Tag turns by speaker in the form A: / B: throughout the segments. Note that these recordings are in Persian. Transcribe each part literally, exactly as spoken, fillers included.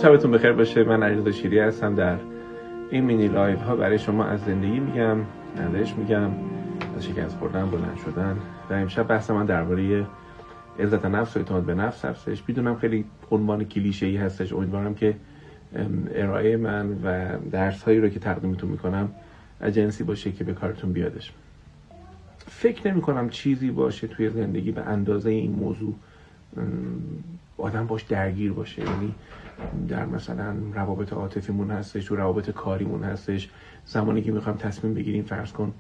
A: شبتون بخیر باشه. من علیرضا شیری هستم. در این مینی لایو ها برای شما از زندگی میگم، نظرش میگم، از شکست خوردن، بلند شدن. و امشب بحث من درباره عزت نفس و اعتماد به نفس هستش. میدونم خیلی عنوان کلیشه‌ای هستش. امیدوارم که ارائه من و درس هایی رو که تقدیمتون میکنم از جنسی باشه که به کارتون بیادش. فکر نمی کنم چیزی باشه توی زندگی به اندازه این موضوع آدم باش درگیر باشه. یعنی در مثلا روابط عاطفیمون هستش، تو روابط کاریمون هستش، زمانی که میخوایم تصمیم بگیریم، فرض کن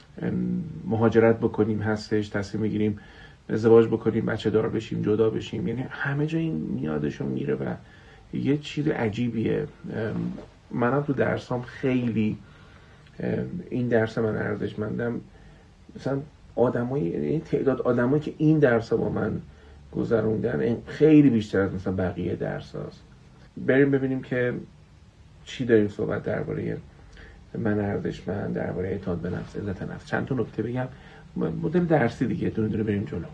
A: مهاجرت بکنیم هستش، تصمیم بگیریم ازدواج بکنیم، بچه دار بشیم، جدا بشیم، یعنی همه جا این میادشون میره و یه چیز عجیبیه. منم تو درسام خیلی این درس من ارزشمندم. مثلا آدمای این تعداد آدمایی که این درسا با من گذروندن خیلی بیشتر از مثلا بقیه درس هاست. بریم ببینیم که چی داریم صحبت درباره من ارزشمند، درباره اعتماد به نفس، عزت نفس. چند تا نکته بگم، مدل درسی دیگه دونه دونه بریم جلو.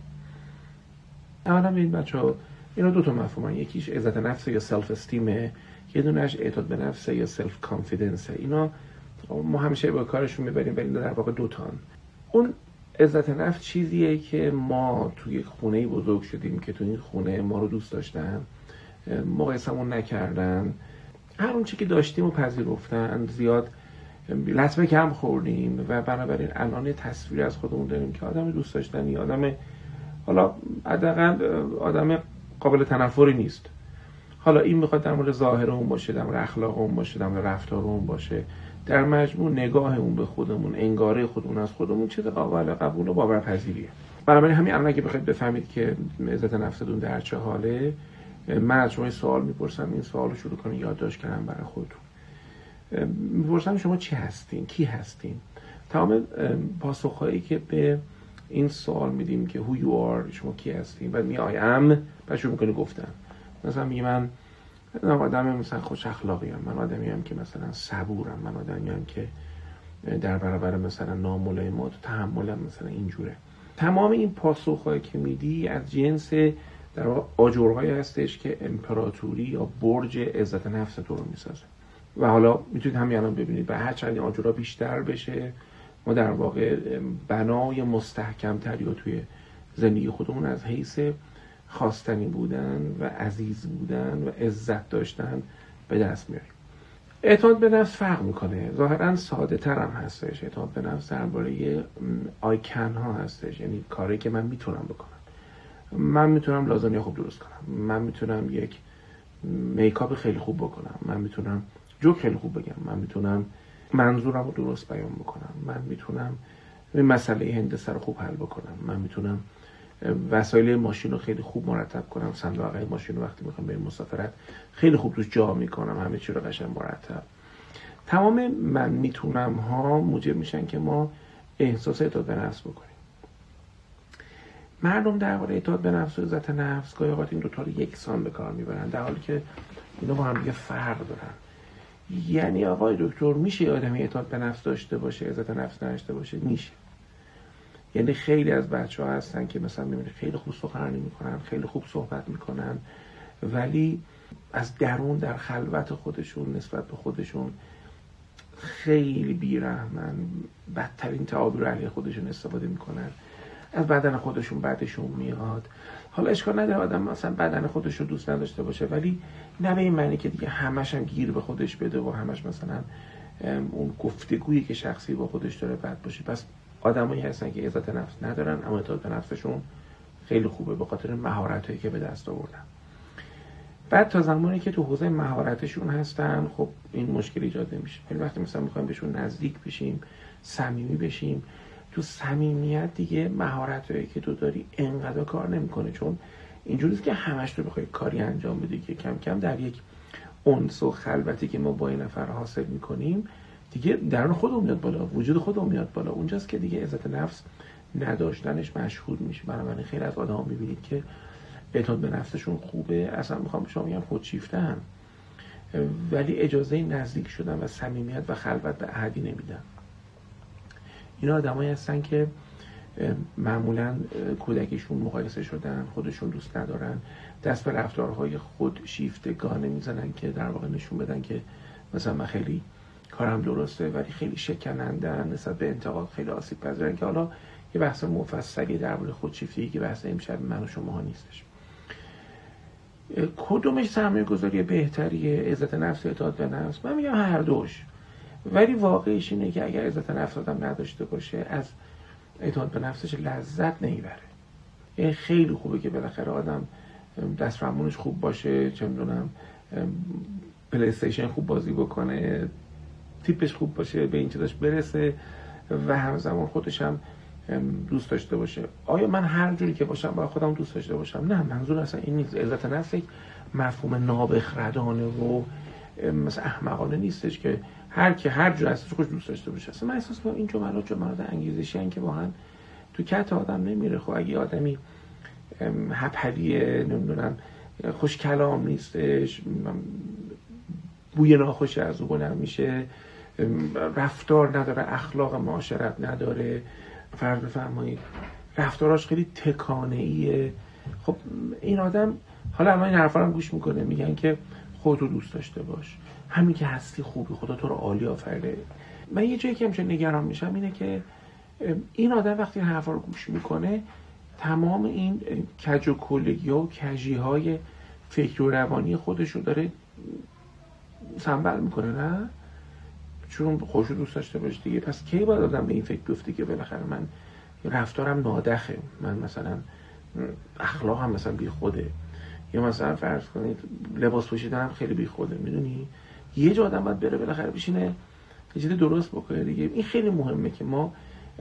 A: اولا ببین بچه‌ها، اینا دو تا مفهومن. یکیش عزت نفس یا سلف استیمه، یه دونهش اعتماد به نفس یا سلف کانفیدنس. اینا ما همیشه با کارشون میبریم، ولی در واقع دو تان. اون عزت نفس چیزیه که ما توی خونه بزرگ شدیم که تو این خونه ما رو دوست داشتن، مقایسمون نکردن، هر اون چی که داشتیم و پذیرفتن، زیاد لطمه کم خوردیم و بنابراین الان تصویر از خودمون داریم که آدم دوست داشتنی، آدم حالا حداقل آدم قابل تنفری نیست. حالا این میخواد در مورد ظاهر اون باشه، در مورد اخلاق اون باشه، در مورد رفتار اون باشه، در مجموع نگاه اون به خودمون، انگاره خودمون از خودمون چیز قابل قبول و باورپذیریه. بنابراین همین الان اگه بخواید بفهمید که عزت نفستون در چه حاله، من از شما سوال میپرسم، این سوال رو شروع کنید یادداشت کردن برای خودتون. میپرسم شما چی هستین، کی هستین. تمام پاسخهایی که به این سوال میدیم که who you are، شما کی هستین، بعد می I am، بعد شروع میکنی گفتن. مثلا میگه من آدم مثلا خوش اخلاقیم، من آدمی ام که مثلا صبورم، من آدمی ام که در برابر مثلا ناملایمات تحملم مثلا اینجوره. تمام این پاسخهایی که میدی از جنس در واقع آجرهایی هستش که امپراتوری یا برج عزت نفس تو رو میسازه. و حالا میتونید همین الان ببینید به هر چند آجرها بیشتر بشه، ما در واقع بنای مستحکم تری رو توی زندگی خودمون از حیث خواستنی بودن و عزیز بودن و عزت داشتن به دست میاریم. اعتماد به نفس فرق میکنه، ظاهرا ساده تر هم هستش. اعتماد به نفس درباره آی کن ها هستش، یعنی کاری که من میتونم بکنم. من میتونم لازانیا خوب درست کنم، من میتونم یک میکاپ خیلی خوب بکنم، من میتونم جوک خیلی خوب بگم، من میتونم منظورم رو درست بیان بکنم، من میتونم مسئله هندسه رو خوب حل بکنم، من میتونم وسایل ماشین رو خیلی خوب مرتب کنم، صندوق عقب ماشین رو وقتی میخوام بریم مسافرت خیلی خوب روش جا میکنم، همه چی رو قشنگ مرتب. تمام من میتونم ها موجب میشن که ما احساس اعتماد به نفس بکنیم. مردم درباره اعتماد به نفس و عزت نفس گاهی اوقات این دو تا رو یکسان به کار میبرن، در حالی که اینا با هم دیگه فرق دارن. یعنی آقای دکتر میشه آدمی اعتماد به نفس داشته باشه، عزت نفس نداشته باشه؟ میشه. یعنی خیلی از بچه‌ها هستن که مثلا میبینید خیلی خوب سخنرانی میکنن، خیلی خوب صحبت میکنن، ولی از درون در خلوت خودشون نسبت به خودشون خیلی بیرحمن، بدترین تعابیر علیه خودشون استفاده میکنن، از بدن خودشون بعدشون میاد. حالا اشکال نداره آدم مثلا بدن خودش رو دوست نداشته باشه، ولی نه به این معنی که دیگه همش هم گیر به خودش بده و همش مثلا اون گفتگویی که شخصی با خودش داره بد باشه. پس آدمایی هستن که عزت نفس ندارن اما اعتماد به نفسشون خیلی خوبه به خاطر مهارتایی که به دست آوردن. بعد تا زمانی که تو حوزه مهارتشون هستن، خب این مشکل ایجاد نمیشه. ولی وقتی مثلا میخوایم بهشون نزدیک بشیم، صمیمی بشیم، تو صمیمیت دیگه مهارتایی که تو داری انقدر کار نمیکنه، چون اینجوریه که همش تو بخوای کاری انجام بدی که کم کم در یک انس و خلوتی که ما با این نفر حاصل میکنیم دیگه درون خودمون میاد بالا، وجود خودمون میاد بالا. اونجاست که دیگه عزت نفس نداشتنش مشهود میشه. بنابراین خیلی از آدما میبینید که اعتماد به نفسشون خوبه، اصلا میخوام به شما بگم خودشیفته‌ان، ولی اجازه نزدیک شدن و صمیمیت و خلوت به احدی نمیدن. اینا آدمایی هستن که معمولا کودکیشون مقایسه شدن، خودشون دوست ندارن، دست به رفتارهای خود شیفتگانه میزنن که در واقع نشون بدن که مثلا من خیلی کارم درسته، ولی خیلی شکنندن نسبت به انتقاد، خیلی آسیب پذیرن، که حالا یه بحث مفصلی درباره خودشیفتگی که بحث امشب من و شما نیستش. کدومش سرمایه گذاری بهتریه، عزت نفس یا اعتماد به نفس؟ من میگم هر دوش، ولی واقعیش اینه که اگر عزت نفس آدم نداشته باشه از اعتماد به نفسش لذت نمیبره. خیلی خوبه که بالاخره آدم دست فرمونش خوب باشه، چه میدونم پلی استیشن خوب بازی بکنه، تیپش خوب باشه، به این چیزاش برسه و همزمان خودش هم دوست داشته باشه. آیا من هر جوری که باشم باید خودم دوست داشته باشم؟ نه، منظور اصلا این نیست. عزت نفس یک مفهوم نابخردانه و مثلا احمقانه نیستش که هر کی هر جور هستش خودش دوست داشته باشه. اصلا من احساس می‌کنم این جملات جملات انگیزشی ان که واقعا تو کت آدم نمیره. خب اگه آدمی هپلیه، نمیدونم خوش کلام نیستش، بوی ناخوشی از او بلند میشه، رفتار نداره، اخلاق معاشرت نداره، فرض بفرمایید رفتاراش خیلی تکانه‌ایه، خب این آدم حالا الان این حرفا رو گوش میکنه، میگن که خودتو دوست داشته باش، همین که هستی خوبی، خدا تو رو عالی آفریده. من یه جایی که همچنین نگران میشم اینه که این آدم وقتی این حرفا رو گوش میکنه تمام این کج و کلگی و کجی های فکر و روانی خودش رو داره سنبل میکنه، نه؟ چون خودشو دوست داشته باشه دیگه. پس کی باید آدم به این فکر بیفته که بالاخره من رفتارم نادخه، من مثلا اخلاقم مثلا بی خوده، یا مثلا فرض کنید لباس پوشیدنم خیلی بی خوده، میدونی؟ یه جا آدم باید بره بالاخره بشینه یه چیز درست بکنه دیگه. این خیلی مهمه که ما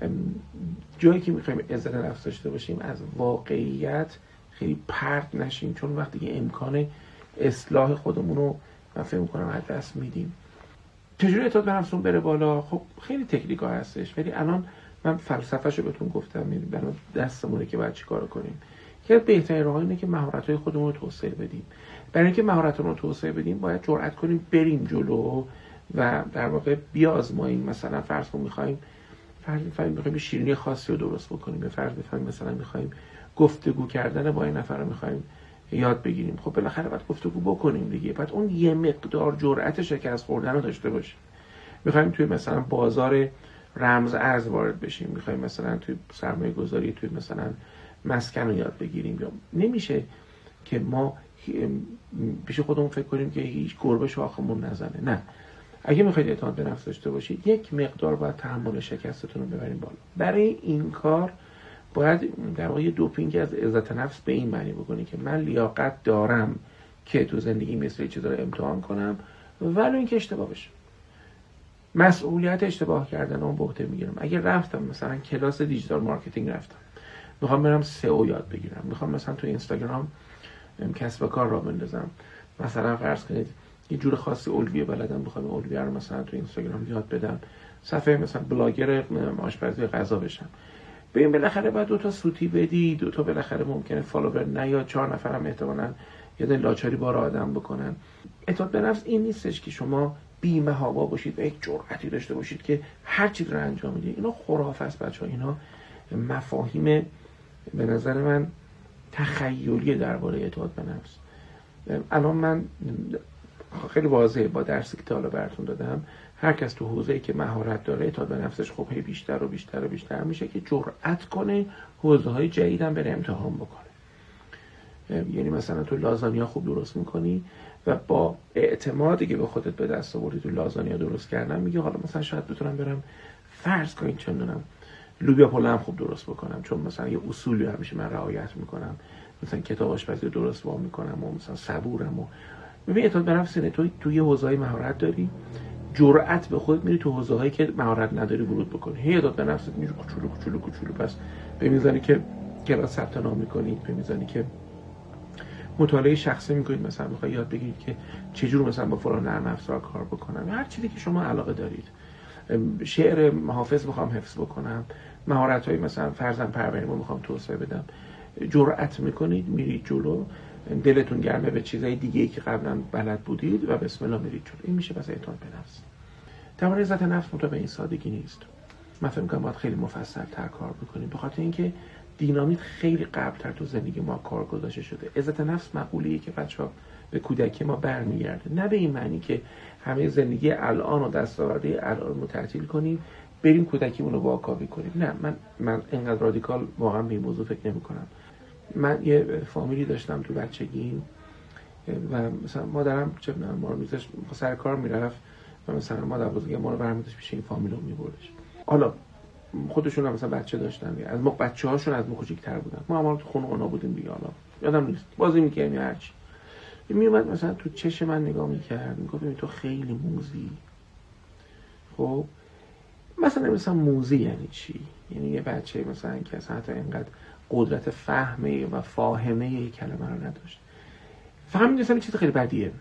A: جایی که میخوایم عزت نفس داشته باشیم از واقعیت خیلی پرت نشیم، چون وقتی که امکان اصلاح خودمون رو من فکر می‌کنم از دست میدیم. چجوری اعتماد به نفسمون بره بالا؟ خب خیلی تکنیکا هستش، ولی الان من فلسفه‌شو بهتون گفتم، می‌بینید الان دستمونه که باید چیکار کنیم. که بهترین راه اینه که مهارت‌های خودمون رو توسعه بدیم. برای اینکه مهارت‌ها رو توسعه بدیم باید جرأت کنیم بریم جلو و در واقع بیازماییم. مثلا فرض کنیم می‌خوایم فرض بفرمایید می‌خوایم شیرینی خاصی رو درست بکنیم، فرض بفرمایید مثلا می‌خوایم گفتگو کردن با این نفر رو می‌خوایم یاد بگیریم، خب بالاخره باید گفتگو بکنیم دیگه. بعد اون یه مقدار جرأت شکست خوردن رو داشته باشیم. می‌خوایم توی مثلا بازار رمز ارز وارد بشیم، می‌خوایم مثلا توی سرمایه گذاری توی مثلا مسکن رو یاد بگیریم، یا نمیشه که ما پیش خودمون فکر کنیم که هیچ گربه شاخمون نزنه. نه، اگه میخواید اعتماد به نفس داشته باشید یک مقدار باید تحمل شکستتون رو ببرین بالا. برای این کار باید در واقع دوپینگ از عزت نفس به این معنی بکنید که من لیاقت دارم که تو زندگی مثل چیزا رو امتحان کنم ولو اینکه اشتباه بشه. مسئولیت اشتباه کردن اون به عهده میگیرم. اگه رفتم مثلا کلاس دیجیتال مارکتینگ رفتم، میخوام برم سئو یاد بگیرم، میخوام مثلا تو اینستاگرام کسب و کار راه بندازم، مثلا فرض کنید یه جور خاصی الویه بلدم، میخوام الویه رو مثلا تو اینستاگرام یاد بدم، صفحه مثلا بلاگر آشپزی غذا بشم، ببین بالاخره باید دو تا سوتی بدی، دو تا بالاخره ممکنه فالوور نیاد، چهار نفرم احتمالاً یه دل لاچاری بار آدم بکنن. اعتماد به نفس این نیستش که شما بیمه هوا باشید و یک جرأتی داشته باشید که هر چیز رو انجام میدید. اینا خرافه است بچه‌ها، اینا مفاهیم به نظر من تخیلی درباره اعتماد به نفس. الان من خیلی واضحه با درسی که تا حالا براتون دادم، هر کس تو حوزه‌ای که مهارت داره اعتماد به نفسش خب هی بیشتر و بیشتر و بیشتر میشه که جرأت کنه حوزه‌های جدیدم بره امتحان بکنه. یعنی مثلا تو لازانیا خوب درست میکنی و با اعتمادی که به خودت به دست آوردی تو لازانیا درست کردن میگه حالا مثلا شاید بتونم برم فرض کنید چه میدونم لوبیا پلو هم خوب درست بکنم، چون مثلا یه اصولی همیشه من رعایت میکنم، مثلا کتاب آشپزی درست وا میکنم و مثلا صبورم. و ببین اعتماد به نفس اینه تو توی حوزه‌های مهارت داری، جرأت به خودت میری تو حوزه‌هایی که مهارت نداری ورود بکنی. هی اعتماد به نفست میری کوچولو کوچولو کوچولو، پس به میزانی که کلاس ثبت نام میکنید، به میزانی که مطالعه شخصی میکنید، مثلا میخواید یاد بگیرید که چجور مثلا با فلان نرم افزار کار بکنم، هر چیزی که شما علاقه دارید، شعر حافظ میخوام حفظ بکنم، مهارت‌های مثلا فرزند پروری رو میخوام توسعه بدم، جرأت میکنید میرید جلو، دلتون گرمه به چیزای دیگه‌ای که قبلا بلد بودید و بسم الله میرید جلو. این میشه بس اعتماد به نفس. درباره عزت نفس مطابق این سادگی نیست. من فکر می‌کنم باید خیلی مفصل‌تر کار بکنیم، به خاطر اینکه دینامیت خیلی قبل‌تر تو زندگی ما کار گذاشته شده. عزت نفس مقوله‌ای که بچه‌ها به کودکی ما برمیگرده، نه به این معنی که همه زندگی الان و دستاوردهای الان رو تعطیل کنیم بریم کودکیمون رو واکاوی کنیم. نه، من من اینقدر رادیکال واقعا به این موضوع فکر نمی‌کنم. من یه فامیلی داشتم تو بچگیم و مثلا مادرم چه می‌دونم ما رو می‌ذاشت سر کار میرفت و مثلا مادر بزرگ ما رو برمی‌داشت پیش این فامیل رو می‌بردش. حالا خودشون هم مثلا بچه داشتن، از ما بچه‌هاشون از ما کوچیک‌تر بودن، ما هم تو خونه اونا بودیم دیگه، حالا یادم نیست بازی می‌کردیم یا هر چی. میومد مثلا تو چش من نگاه می‌کرد، میگفت ببین تو خیلی موزی. خب مثلا مثلا موزی یعنی چی؟ یعنی یه بچه مثلا که اصلا حتی اینقدر قدرت فهمه و فاهمه یک کلمه رو نداشت، فقط می‌دونستم این چیز خیلی بدیه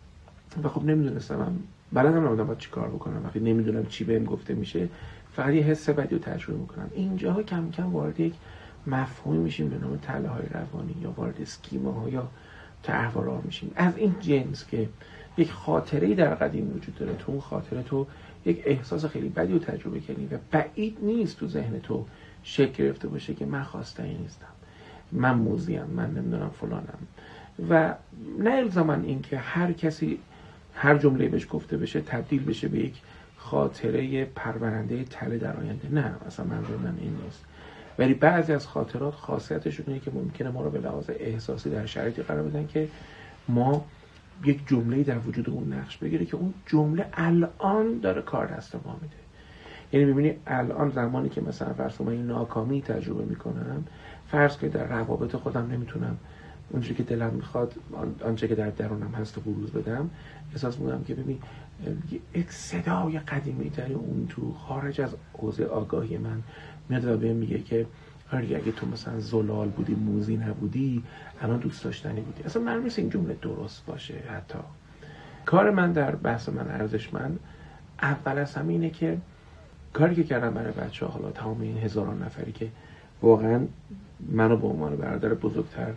A: و خب نمیدونستم من بلدم نبودم باید چی کار بکنم. وقتی نمیدونم چی بهم گفته میشه فقط یه حس بدی رو تجربه میکنم. اینجاها کم کم وارد یک مفهومی میشیم به نام تله‌های روانی یا وارد اسکیماها یا تحول‌ها میشیم از این جنس که یک خاطره‌ای در قدیم وجود داره، تو اون خاطره تو یک احساس خیلی بدی رو تجربه کردی و بعید نیست تو ذهن تو شکل گرفته باشه که من خواسته‌ای نیستم، من موذیم، من نمیدونم فلانم. و نه الزاماً این که هر کسی هر جمله بهش گفته بشه تبدیل بشه به یک خاطره پرورنده تله در آینده. نه، اصلا منظور من این نیست. ولی بعضی از خاطرات خاصیتشون اینه که ممکنه ما رو به لحاظ احساسی در شرایطی قرار بدن که ما یک جمله در وجودمون نقش بگیره که اون جمله الان داره کار دست ما میده. یعنی میبینی الان زمانی که مثلا فرض کن من ناکامی تجربه میکنم، فرض که در روابط خودم نمیتونم اونجوری که دلم میخواد آنچه که در درونم هست رو بروز بدم، احساس میکنم که ببین یک صدای قدیمی در اون تو خارج از حوزه آگاهی من میاد و بهم میگه که آره اگه تو مثلا زلال بودی، موذی نبودی، الان دوست داشتنی بودی. اصلا معلومه این جمله درست باشه. حتی کار من در بحث من ارزشمند اول از همه اینه که کاری که کردم برای بچه‌ها، حالا تمام این هزاران نفری که واقعا منو به عنوان برادر بزرگتر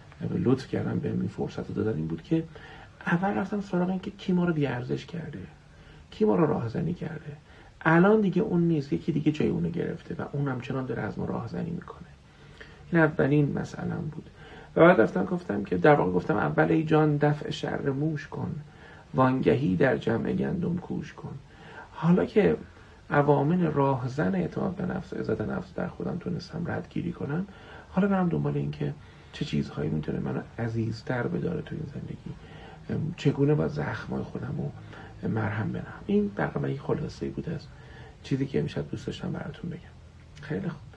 A: لطف کردن بهم این فرصت رو دادن، این بود که اول رفتم سراغ این که کی ما رو بی‌ارزش کرده، کی ما رو راهزنی کرده. الان دیگه اون نیست، یکی دیگه جای اونو گرفته و اون همچنان داره از ما راهزنی میکنه. این اولین مسئله‌ام بود. و بعد رفتم گفتم که در واقع گفتم اول ای جان دفع شر موش کن، وانگهی در جمع گندم کوش کن. حالا که عوامل راهزن اعتماد به نفس و عزت نفس در خودم تونستم ردگیری کنم، حالا برم دنبال این که چه چیزهایی میتونه منو عزیزتر بداره تو این زندگی، چگونه با زخمای خودم رو مرهم بنهم. این تقریبا یک خلاصه‌ای بود از چیزی که امشب دوست داشتم براتون بگم. خیلی خوب،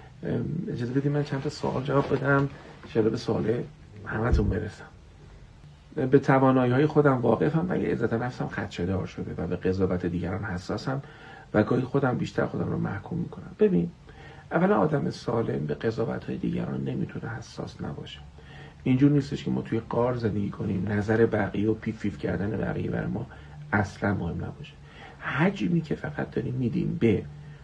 A: اجازه بدید من چند تا سوال جواب بدم، ان شاءالله به سوال همتون برسم. به توانایی‌های خودم واقفم ولی عزت نفسم خدشه‌دار شده و به قضاوت دیگران حساسم و گاهی خودم بیشتر خودم رو محکوم میکنم. ببین، اولا آدم سالم به قضاوت‌های دیگران نمیتونه حساس نباشه. اینجور نیستش که ما توی غار زندگی کنیم نظر بقیه و پیف پیف کردن بقیه برای ما اصلا مهم نباشه. حجمی که فقط داریم میدیم به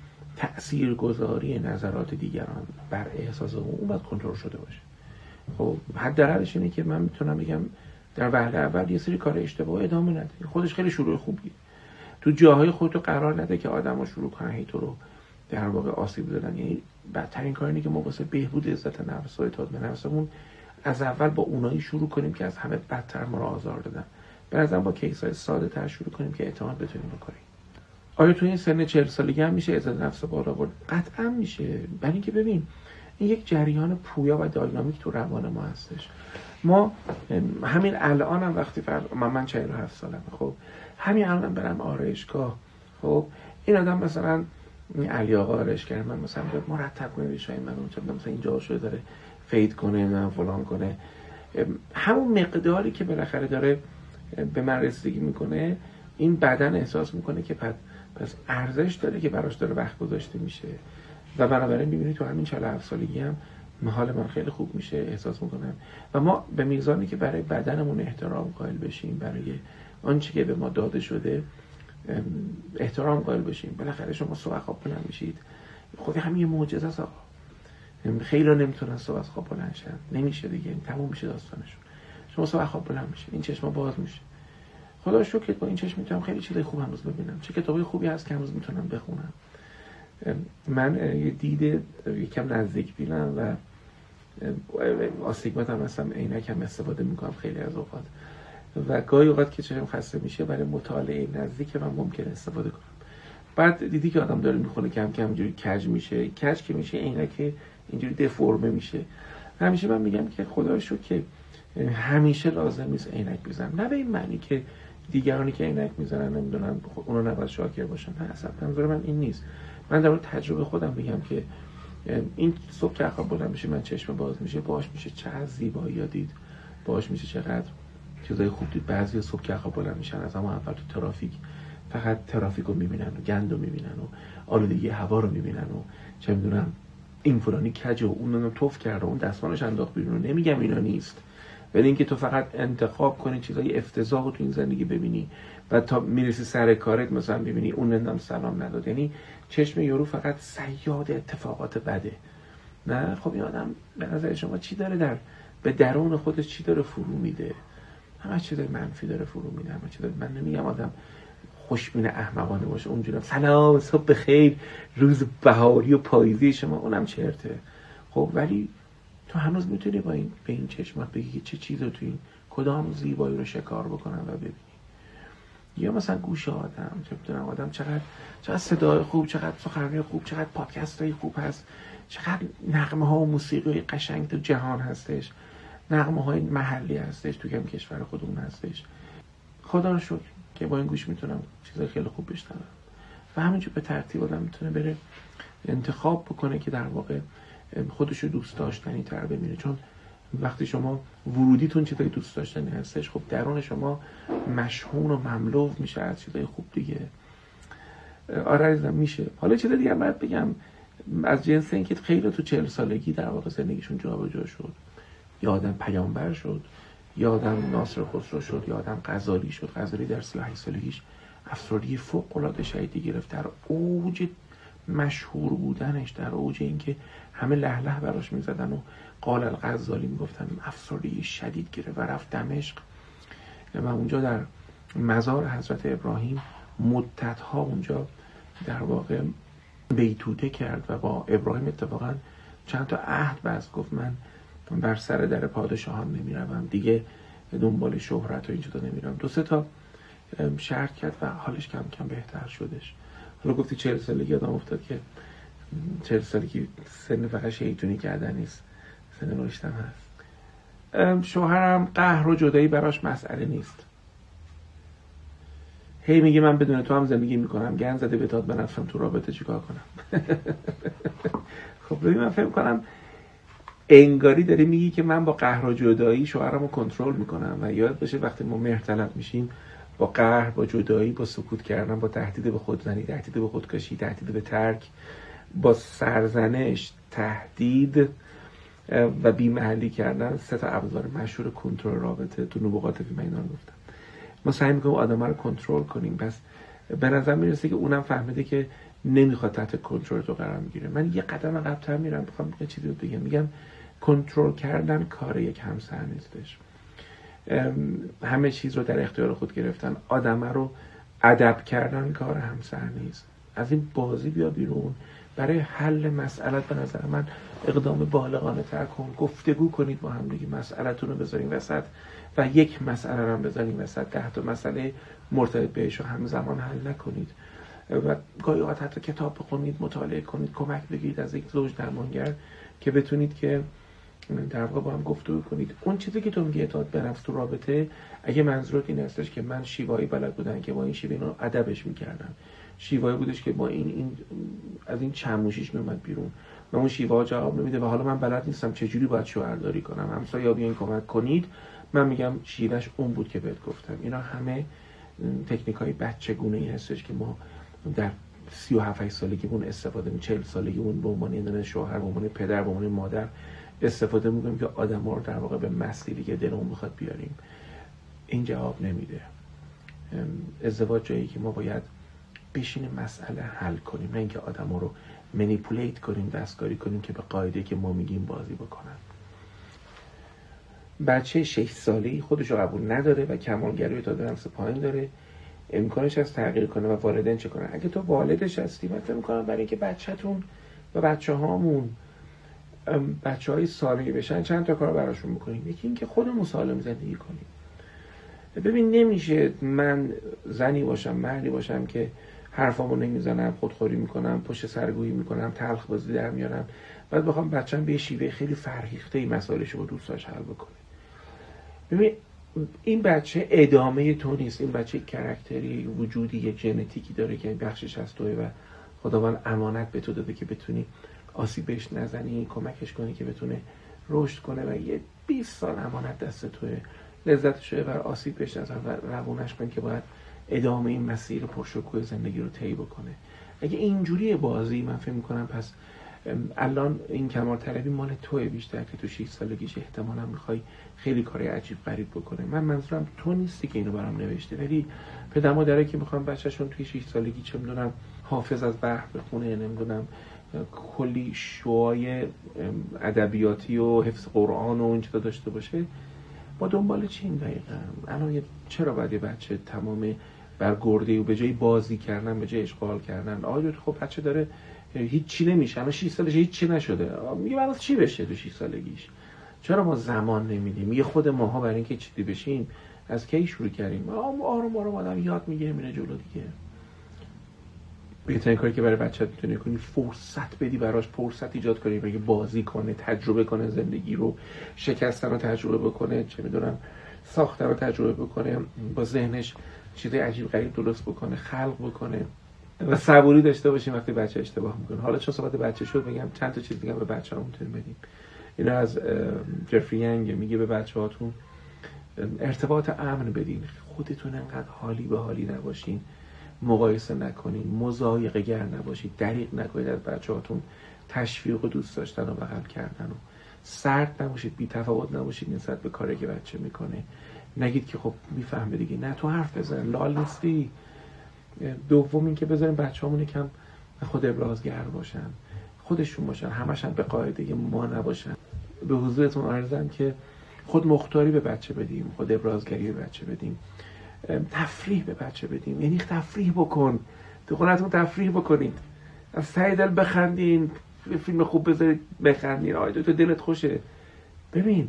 A: تأثیرگذاری نظرات دیگران بر احساس اون باید کنترل شده باشه. خب حداقلش اینه که من میتونم بگم در وهله اول یه سری کار اشتباه ادامه نده، خودش خیلی شروع خوبیه. تو جاهای خودتو قرار نده که آدم‌ها شروع کنن هی تو رو در واقع آسیب زدن. یعنی بدترین کار اینه که ما واسه بهبود عزت نفس و اعتماد به نفسمون از اول با اونایی شروع کنیم که از همه بدتر ما رو آزار دادن. به نظرم با کیس‌های ساده تر شروع کنیم که اعتماد بتونیم بکنیم. آیا تو این سن چهل سالگی هم میشه عزت نفس بالا برد؟ قطعا میشه. برای اینکه ببین این یک جریان پویا و داینامیک تو روان ما هستش. ما همین الان هم وقتی فرض من من چهل و هفت سالمه، خب همین الان هم برم آرایشگاه، خب این آدم مثلا این علی آقا آرایشگر من مثلا بیاد مرتب کنه ریشای من اونجا مثلا اینجا شده داره فید کنه نه فلان کنه، همون مقداری که بالاخره داره به من رسیدگی میکنه این بدن احساس میکنه که پس پس ارزش داره که براش داره وقت گذاشته میشه و بنابراین میبینی تو همین چهل و هفت سالگی هم حال من خیلی خوب میشه، احساس میکنم. و ما به میزانی که برای بدنمون احترام قائل بشیم، برای آنچه که به ما داده شده احترام قائل بشیم، بالاخره شما صبح خواب بلند میشید، خود همین یه معجزه است آقا. خیلی ها نمیتونن صبح از خواب بلند شن، نمیشه دیگه، تموم میشه داستانشون. شما صبح خواب بلند میشید، این چشما باز میشه، خدا شکر با این چشم میتونم خیلی چیزای خوب هنوز ببینم، چه کتابای خوبی هست که هنوز میتونم بخونم. من یه دید یکم نزدیک بینم و آستیگماتم هستم، عینکم استفاده میکنم خیلی از اوقات و گاهی اوقات که چشم خسته میشه برای مطالعه نزدیک من ممکنه استفاده کنم. بعد دیدی که آدم داره میخونه کم کم اینجوری کج میشه، کج که میشه عینک اینجوری دفرمه میشه. همیشه من میگم که خدا رو شکر که همیشه لازم نیست عینک بزنم، نه به این معنی که دیگرانی که عینک میزنن نمیدونن اونا نباید شاکر باشن، نه اصلا منظور من این نیست. من در تجربه خودم میگم که این صبح که خواب بلند میشه من چشم باز میشه باهاش میشه چقدر زیبایی دید، باهاش میشه چقدر چیزای خوب دید. بعضی صبح که خواب بلند میشن از همون اول تو ترافیک فقط ترافیک رو میبینن و گند رو میبینن و آلودگی هوا رو میبینن و چه میدونم این فلانی کج و اون رو توف کرده و اون دستمالش انداخت بیرون. نمیگم اینا نیست، ولی اینکه تو فقط انتخاب کنی چیزای افتضاح رو تو این زندگی ببینی و تا میرسی سر کارت مثلا ببینی اون نندم سلام نداد، یعنی چشم یورو فقط صیاد اتفاقات بده. نه خب این آدم به نظر شما چی داره در به درون خودش چی داره فرو میده؟ همه چی داره منفی داره فرو میده، همه چی داره. من نمیگم آدم خوشبین احمقانه باشه اونجوری سلام صبح بخیر روز بهاری و پاییزی شما، اونم چرته. خب ولی تو هنوز میتونی با این به این چشمات بگی که چه چیزی تو این کدام زیبایی رو شکار بکنن و ببینی. یا مثلا گوش آدم، چه میدونم آدم چقدر چقدر صدای خوب، چقدر سخنرانی خوب، چقدر پادکست های خوب هست، چقدر نغمه ها و موسیقی قشنگ تو جهان هستش، نغمه های محلی هستش تو هم کشور خودمون هستش. خدا رو شکر که با این گوش میتونم چیزای خیلی خوب بشنوم و همینجور به ترتیب آدم میتونه بره انتخاب بکنه که در واقع خودشو دوست داشتنی تر ببینه. چون وقتی شما ورودیتون چیزای دوست داشتنی هستش، خب درون شما مشحون و مملو میشه از چیزای خوب دیگه. آره عزیزم میشه. حالا چیز دیگه باید بگم از جنس اینکه خیلی تو چهل سالگی در واقع زندگیشون جابجا شد، یا آدم پیامبر شد، یا آدم ناصر خسرو شد، یا آدم غزالی شد. غزالی در سی و هشت سالگیش افسردگی فوق العاده شدیدی گرفت، در اوج مشهور بودنش، در اوج اینکه همه له له براش میزدن و قال الغزالی میگفتن، افسردگی شدید گرفت و رفت دمشق و اونجا در مزار حضرت ابراهیم مدت‌ها اونجا در واقع بیتوته کرد و با ابراهیم اتفاقا چند تا عهد بست، گفت من بر سر در پادشاهان نمیروم دیگه، دنبال شهرت و اینجا نمیرم. دو سه تا شرط کرد و حالش کم کم بهتر شدش. حالا گفتی چهل سالگی آدم افتاد که چهل سالگی سن فقط شیطونی کردن نیست، سن رشدم هست. شوهرم قهر و جدایی براش مسئله نیست. هی میگه من بدون تو هم زندگی میکنم، گند زده به داد بنفسم تو رابطه چیکار کنم؟ خب ببین من فهم کنم انگاری داری میگی که من با قهر و جدایی شوهرمو کنترل میکنم و یاد باشه وقتی ما مهرطلب میشیم با قهر، با جدایی، با سکوت کردن، با تهدید به خودزنی، تهدید به خودکشی، تهدید به ترک، با سرزنش، تهدید و بی‌محلی کردن، سه تا ابزار مشهور کنترل رابطه تو نبوغات فیلم اینا رو گفتم. ما سعی میکنیم آدم‌ها رو کنترل کنیم، پس به نظر میرسه که اونم فهمیده که نمیخواد تحت کنترل تو قرار بگیره. من یه قدم عقب‌تر میرم، میخوام یه چیزی رو بگم. میگم کنترل کردن کار یک همسر نیستش. همه چیز رو در اختیار خود گرفتن، آدمه رو ادب کردن کار همسر نیست. از این بازی بیا بیرون، برای حل مسئله به نظر من اقدام بالغانه تر کن، گفتگو کنید با هم دیگه، مسئله‌تون رو بذارین وسط و یک مسئله رو هم بذارین وسط، ده تا مسئله مرتبط بهش رو همزمان حل نکنید و گاهی اوقات حتی کتاب بخونید، مطالعه کنید، کمک بگیرید از یک زوج درمانگر که بتونید که در واقع با هم گفتگو کنید. اون چیزی که تو میگی اعتماد به نفس تو رابطه، اگه منظورت این هستش که من شیوایی بلد بودن که با این شیوه اینو ادبش میکردم، شیوایی بودش که با این این از این چموشیش میومد بیرون و اون شیوه جواب نمیده و حالا من بلد نیستم چجوری باید شوهرداری کنم، همسایه‌ها بیاین کمک کنید، من میگم شیوهش اون بود که بهت گفتم. اینا همه تکنیک‌های بچگونه‌ای هستش که ما در سی و هفت سالگیمون استفاده می‌کنیم، چهل سالگیمون به عنوان یه شوهر، به عنوان پدر، به عنوان مادر استفاده می‌کنیم که آدم‌ها رو در واقع به مسیری که دلمون می‌خواد بیاریم. این جواب نمیده. ازدواج جایی که ما باید بشینیم مسئله حل کنیم، نه اینکه آدم‌ها رو منیپولیت کنیم، دستکاری کنیم که به قاعده که ما میگیم بازی بکنن. بچه شش ساله‌ای خودش رو قبول نداره و کمالگرایی تا درس پایین داره، امکانش از تغییر کنه و والدین چه کنن. اگه تو والدش هستی، من فکر می‌کنم برای اینکه بچه‌تون و بچه‌هامون بچه‌های سالمی بشن چند تا کار براشون بکنیم. یکی اینکه خودمون سالم زندگی کنیم. ببین نمیشه من زنی باشم، مردی باشم که حرفامو نمیزنم، خودخوری میکنم، پشت سرگویی میکنم، تلخ بازی در میارم، بعد بخوام بچه‌م به شیوه خیلی فرهیخته‌ای مسائلشو با دوستاش حل بکنه. ببین این بچه ادامه تو نیست، این بچه کاراکتری، وجودی، یک ژنتیکی داره که این بخشش از توئه و خداوند امانت به تو داده که بتونی آسیبش نزنی، کمکش کنی که بتونه رشد کنه و یه بیست سال امانت دست توئه. لذتش بر آسیبش نزن و روونش کن که باید ادامه این مسیر پرشکوه زندگی رو طی بکنه. اگه اینجوری بازی، من فکر می‌کنم پس الان این کمال طلبی مال توئه بیشتر که تو شش سالگیش احتمالاً می‌خوای خیلی کار عجیب غریب بکنه. من منظورم تو نیستی که اینو برام نوشته، ولی پدر مادرایی که می‌خوان بچه‌شون توی شش سالگی چه می‌دونم حافظ از بحر بخونه، نمی‌دونم کلی شوهای ادبیاتی و حفظ قرآن و این چیزا داشته باشه، ما دنبال چیم دقیقاً؟ الان چرا باید یه بچه تمام برگرده و به جای بازی کردن، به جای اشغال کردن، آیا خب بچه داره هیچ چی نمیشه، الان شش سالشه هیچ چی نشده، میگه بعد چی بشه تو شش سالگیش؟ چرا ما زمان نمیدیم؟ میگه خود ماها برای اینکه چیزی بشیم از کی شروع کردیم؟ آروم آروم آدم یاد میگیره میره جلو دیگه. بهترین کاری که برای بچه‌ت میتونی کنی فرصت بدی براش، فرصت ایجاد کنی بگه بازی کنه، تجربه کنه زندگی رو، شکستن رو تجربه بکنه، چه میدونم ساختن رو تجربه بکنه، با ذهنش چیزای عجیب غریب درست بکنه، خلق بکنه و صبوری داشته باشیم وقتی بچه اشتباه میکنه. حالا چون صحبت بچه شد میگم چند تا چیز دیگه به بچه‌ها میتونیم بدیم. اینا از جفری ینگ میگه به بچه‌هاتون ارتباط امن بدین، خودتون انقدر حالی به حالی نباشین، مقایسه نکنین، مضایقه گر نباشید، دریغ نکنید از بچه‌هاتون، تشویق و دوست داشتن و بغل کردن و سرد نباشید، بی تفاوت نباشید نسبت به کاری که بچه میکنه. نگید که خب میفهمه دیگه، نه تو حرف بزن، لال نیستی. دوم این که بذاریم بچه‌هامون یکم خود ابرازگر باشن، خودشون باشن، همش هم به قاعده ما نباشن. به حضورتون عرضم که خود مختاری به بچه بدیم، خود ابرازگری به بچه بدیم، تفریح به بچه بدیم. یعنی تفریح بکن، تو خونتون تفریح بکنید، از ته دل بخندین، فیلم خوب بذارید بخندین، آید تو دلت خوشه. ببین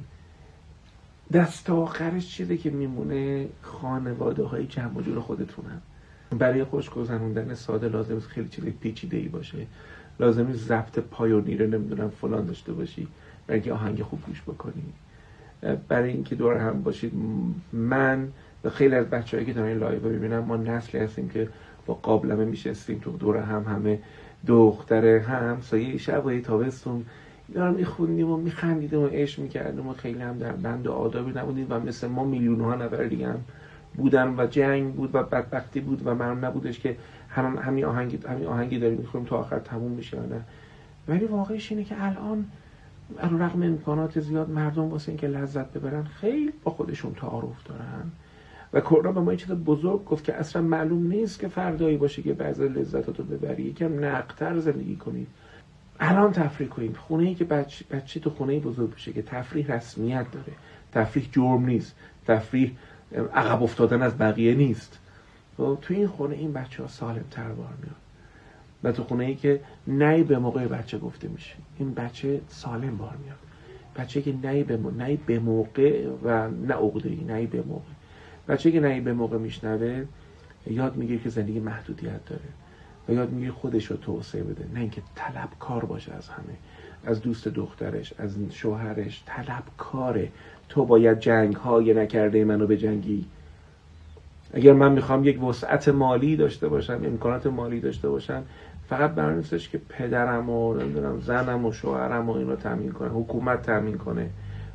A: دست آخرش چیزی که میمونه خانواده های جمع و جور خودتونن. برای خوش گذروندن ساده لازم خیلی چیز پیچیده ای باشه، لازم ضبط پایونیر نمیدونم فلان داشته باشی برای اینکه آهنگ خوب گوش بکنی، برای اینکه دور هم باشید. من و خیلی از بچه‌هایی که دارن لایو ببینم، ما نسلی هستیم که با قابلمه میشستیم تو دور هم، همه دختر هم سایه شبای تابستون اینا رو میخوندیم و میخندیدیم و عشق میکردیم و خیلی هم در بند آدابی نبودیم و مثل ما میلیون ها نفر دیگه هم بودن و جنگ بود و بدبختی بود و من نبودش که هم همین آهنگی همین آهنگی داریم میخونیم تا آخر تموم میشه نه. ولی واقعیش اینه که الان رغم امکانات زیاد مردم واسه اینکه لذت ببرن خیلی با خودشون تعارف دارن و کرونا به ما این چیز بزرگ گفت که اصلا معلوم نیست که فردایی باشه که بعضی لذتاتو ببری، یکم نقدتر زندگی کنید. الان تفریح کنید. خونه‌ای که بچه بچه تو خونه بزرگ بشه که تفریح رسمیت داره، تفریح جرم نیست، تفریح عقب افتادن از بقیه نیست. و تو این خونه این بچه‌ها سالم‌تر بار میاد. و تو خونه‌ای که نه به موقع بچه گفته میشه، این بچه سالم بار میاد. بچه‌ای که نه به موقع، نه به موقع و نه عقده‌ای، نه به موقع. بچه‌ای که نه به موقع میشنوه یاد میگیره که زندگی محدودیت داره و یاد میگیره خودش رو توسعه بده، نه اینکه طلبکار باشه از همه، از دوست دخترش، از شوهرش. طلبکاره. تو باید جنگ های نکرده منو به جنگی. اگر من میخوام یک وسعت مالی داشته باشم، امکانات مالی داشته باشم، فقط برای نیستش که پدرم و نمیدونم زنم و شوهرم و این رو تامین کنه، حکومت تامین کنه،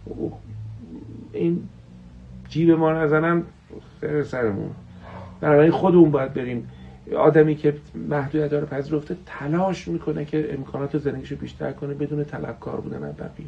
A: این جیب ما نزنن سر سرمون. برای خودمون باید بریم. آدمی که محدودیت رو پذیرفته تلاش میکنه که امکانات زندگیشو بیشتر کنه بدون طلبکار بودن از بقیه.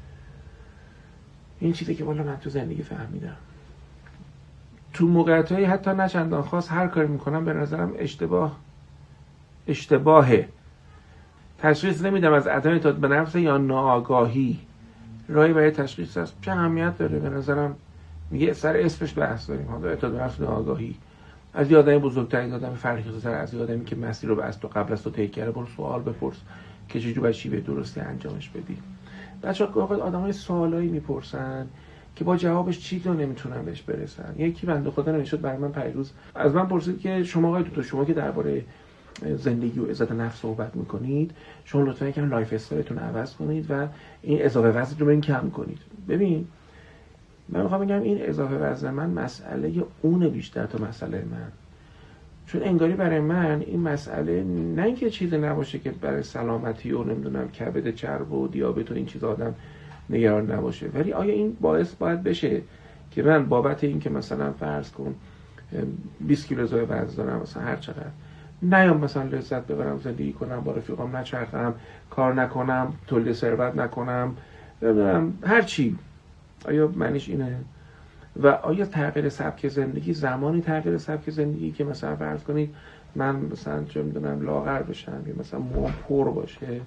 A: این چیزی که والا من تو زندگی فهمیدم. تو موقعیت‌های حتی نه چندان خاص هر کاری میکنم به نظرم اشتباه اشتباهه. تشخیص نمیدم از عدم اعتماد به نفس یا ناآگاهی. راهی برای تشخیص هست. چه اهمیت داره به نظرم؟ میگه سر اسمش بحث داریم. حالا اعتماد به نفس ناآگاهی. از یه آدم بزرگتر، از آدم فرهیخته‌تر، از یه آدمی که مسیر رو از تو قبل از تو طی کرده، برو سوال بپرس که چجوری باید شیوه درستی انجامش بدی. بچه‌ها آدمای سوالایی میپرسن که با جوابش چی رو نمیتونن بهش برسن. یکی بنده خدا نمیشد برای من پیروز از من پرسید که شما آقای دکتر، شما که درباره زندگی و عزت نفس صحبت میکنید، شما لطفا یکم لایف استایلتون عوض کنید و این اضافه وزن رو برین کم کنید. ببین من میخوام بگم این اضافه وزن من مسئله اون بیشتر تا مسئله من، چون انگاری برای من این مسئله نه اینکه چیزی نباشه که برای سلامتی و نمیدونم کبد چرب و دیابت و این چیزا آدم نگران نباشه، ولی آیا این باعث باید بشه که من بابت این که مثلا فرض کن بیست کیلو اضافه وزن دارم مثلا هر چقدر نیام مثلا لذت ببرم، زندگی کنم، با رفیقام نچرخم، کار نکنم، تولید ثروت نکنم، نمیدونم هر چی؟ آیا معنیش اینه؟ و آیا تغییر سبک زندگی زمانی تغییر سبک زندگی که مثلا فرض کنید من مثلا چه میدونم لاغر بشم یا مثلا موام پر باشه؟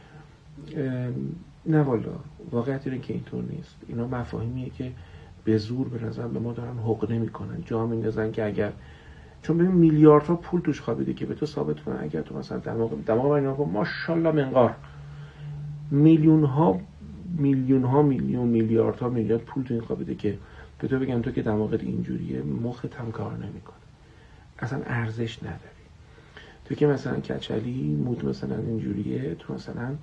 A: نه والا، واقعیت اینه که اینطور نیست. اینا مفاهیمیه که به زور به نظر به ما دارن حقنه میکنن، جا میندازن که اگر، چون ببین میلیاردها پول توش خوابیده که به تو ثابت کنن اگر تو مثلا دماغ دماغ من اینا ماشاءالله منقار میلیون ها میلیون ها میلیون میلیاردها میلیارد پول تو این خوابیده که به تو بگم تو که دماغت اینجوریه مخت هم کار نمیکنه، اصلا ارزش نداری. تو که مثلا کچلی مود مثلا اینجوریه، تو مثلا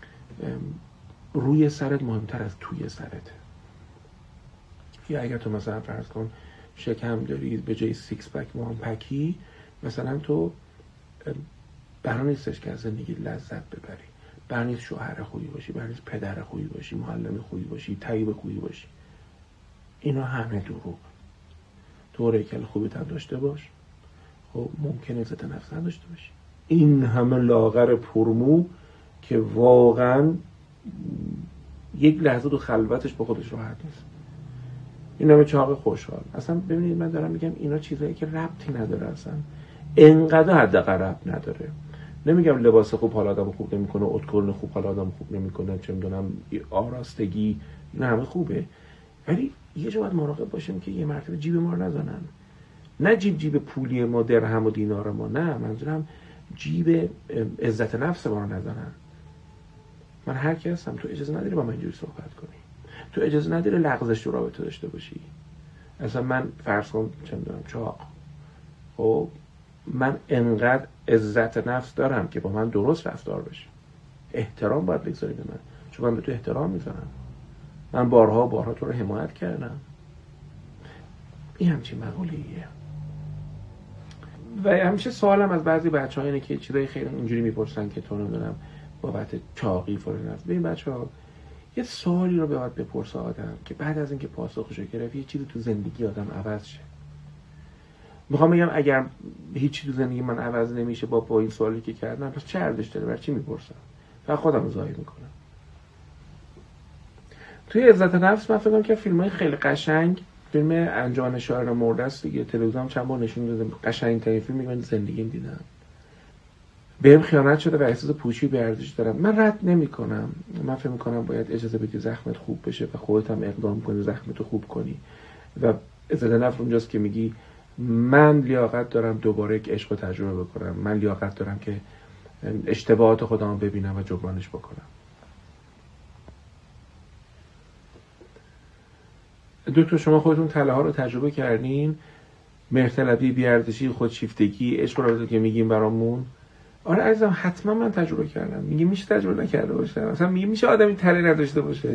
A: روی سرت مهمتر از توی سرت. یا اگر تو مثلا فرض کن شکم داری به جای سیکس پک وان پکی، مثلا تو برای نیستش که از زندگی لذت ببری، برای نیست شوهر خوبی باشی، برای نیست پدر خوبی باشی، معلم خوبی باشی، طبیب خوبی باشی. اینا همه دروغ. تو ریکل خوبی هم داشته باش، خب ممکنه عزت نفس نداشته باشی. این همه لاغر پرمو که واقعا یک لحظه تو خلوتش با خودش راحت نیست، این همه چاق خوشحال. اصلا ببینید من دارم میگم اینا چیزایی که ربطی نداره، اصلا انقدر حداقل ربط نداره. نمیگم لباس خوب حال آدم خوب نمیکنه، اتکلن خوب حال آدم خوب نمیکنه، چه میدونم آراستگی، اینا همه خوبه، ولی یه جا باید مراقب باشیم که یه مرتبه جیب ما رو نزنن. نه جیب جیب پولی ما، درهم و دینار ما، نه، منظورم جیب عزت نفس ما رو نزنن. من هر کی هستم، تو اجازه نداری با من اینجوری صحبت کنی، تو اجازه نداری لغزش تو رابطه داشته باشی. اصلا من فرض کن چه میدونم چاق، خب من انقدر عزت نفس دارم که با من درست رفتار بشه، احترام باید بگذاری به من، چون من به تو احترام میذارم. من بارها بارها تو رو حمایت کردم. این همچین مقوله‌ایه. و همیشه سوالم از بعضی بچه‌ها اینه که چیزای خیلی اینجوری میپرسن که تو نمیدونم بابت چاقی فلان است. ببین بچه‌ها یه سوالی رو باید بپرسه آدم که بعد از اینکه پاسخش رو گرفت یه چیزی تو زندگی آدم عوض شه. میخوام بگم اگر هیچی تو زندگی من عوض نمیشه با با این سوالی که کردم، پس چه ارزش داره؟ برای چی میپرسم؟ فقط خودم رو ضایع میکنم. توی عزت نفس من فکر کنم که فیلمای خیلی قشنگ، فیلم انجمن شاعران مرده است دیگه، تلویزیون چند بار نشون داده، قشنگ‌ترین فیلمی که من زندگیم دیدم. بهم خیانت شده و احساس پوچی به ارزش دارم. من رد نمی‌کنم. من فکر می‌کنم باید اجازه بدی زخمت خوب بشه و خودت هم اقدام کنی زخمتو خوب کنی. و عزت نفس اونجاست که میگی من لیاقت دارم دوباره یک عشق رو تجربه بکنم. من لیاقت دارم که اشتباهات خودم ببینم و جبرانش بکنم. دکتر شما خودتون تله ها رو تجربه کردین؟ مهرطلبی، بی‌ارزشی، خودشیفتگی، عشق رو که میگیم برامون. آره عزیزم حتما من تجربه کردم. میگه میشه تجربه نکرده باشه؟ مثلا میگه میشه آدمی تله نداشته باشه؟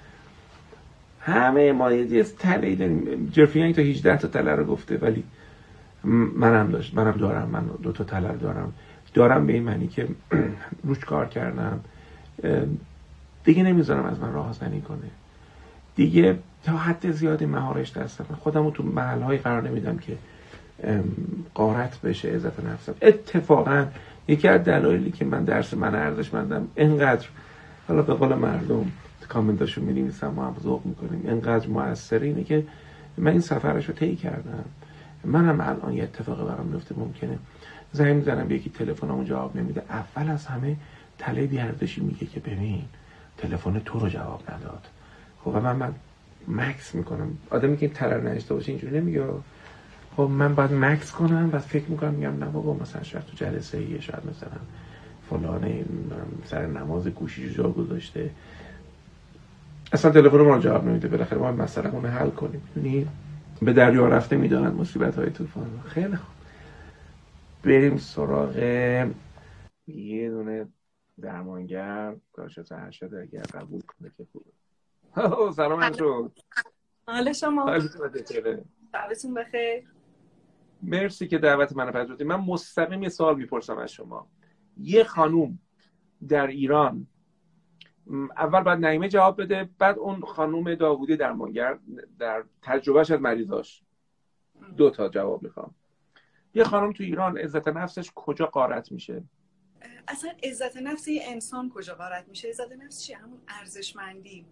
A: همه ما یه تله داریم. جرفینگ تا هجده تا تله رو گفته، ولی منم داشت منم دارم. من دو تا تله دارم. دارم به این معنی که روش کار کردم. دیگه نمیذارم از من راهزنی کنه. دیگه تا حد زیادی مهارش دستم. خودم رو تو محل‌های قرار نمیدم که غارت بشه عزت نفسم. اتفاقا یکی از دلایلی که من درس من ارزشمندم انقدر، حالا به قول مردم کامنتاشو می‌نویسم ما هم ذوق می‌کنیم، انقدر موثره اینه که من این سفرش رو طی کردم. منم الان یه اتفاقی برام میفته، ممکنه زنگ می‌زنم به یکی تلفنمو جواب نمیده، اول از همه تله بی‌ارزشی میگه که ببین تلفن تو رو جواب نداد. خب من من مکس میکنم. آدمی که این تله نشته باشه اینجوری نمیگه. خب من باید مکس کنم، بعد فکر میکنم میگم نه بابا مثلا شاید تو جلسه ایه، شاید مثلا فلانه سر نماز گوشیش جا گذاشته، اصلا تلفن ما رو جواب نمیده، بالاخره ما مسئله اون حل کنیم. میدونی به دریا رفته میدونن مصیبت های طوفان. خیلی خوب، بریم سراغ یه دونه درمانگر کارشناس ارشد اگر قبول کنه که خوبه. سلام انجو.
B: حال شما؟
A: حالتون چطوره؟
B: شبتون بخیر.
A: مرسی که دعوت منو پذیرفتید. من مستقیم یه سوال میپرسم از شما. یه خانوم در ایران، اول باید نعیمه جواب بده، بعد اون خانوم داوودی درمانگر در تجربهش از مریضاش، دو تا جواب میخوام. یه خانوم تو ایران عزت نفسش کجا غارت میشه؟
B: اصلا عزت نفس یه انسان کجا غارت میشه؟ عزت نفس چیه؟ همون ارزشمندی.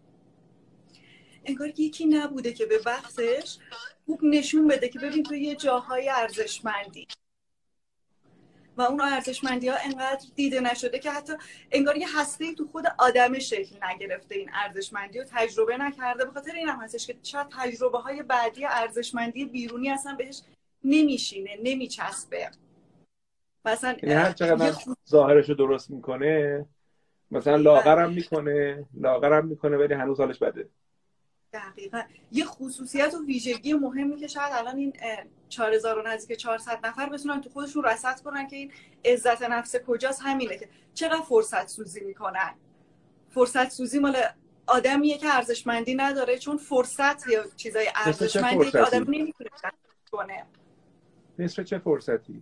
B: انگار یکی نبوده که به وقتش خوب نشون بده که ببین تو یه جاهای ارزشمندی و اون ارزشمندی ها انقدر دیده نشده که حتی انگار یه هسته‌ای تو خود آدم شکل نگرفته این ارزشمندی رو تجربه نکرده. به خاطر این هم هستش که شاید تجربه های بعدی ارزشمندی بیرونی اصلا بهش نمیشینه، نمیچسبه. مثلا
A: یعنی هر چقدر خود... ظاهرشو درست میکنه، مثلا لاغرم میکنه لاغرم میکنه ولی هنوز حالش بده.
B: دقیقاً. یه خصوصیت و ویژگی مهمی که شاید الان این چهار هزار و نزدیک چهارصد نفر بتونن تو خودشون رصد کنن که این عزت نفس کجاست، همینه که چقدر فرصت سوزی میکنن. فرصت سوزی مال آدمیه که ارزشمندی نداره، چون فرصت یا چیزای ارزشمندی که آدم نمیتونه کنه.
A: مثل چه فرصتی؟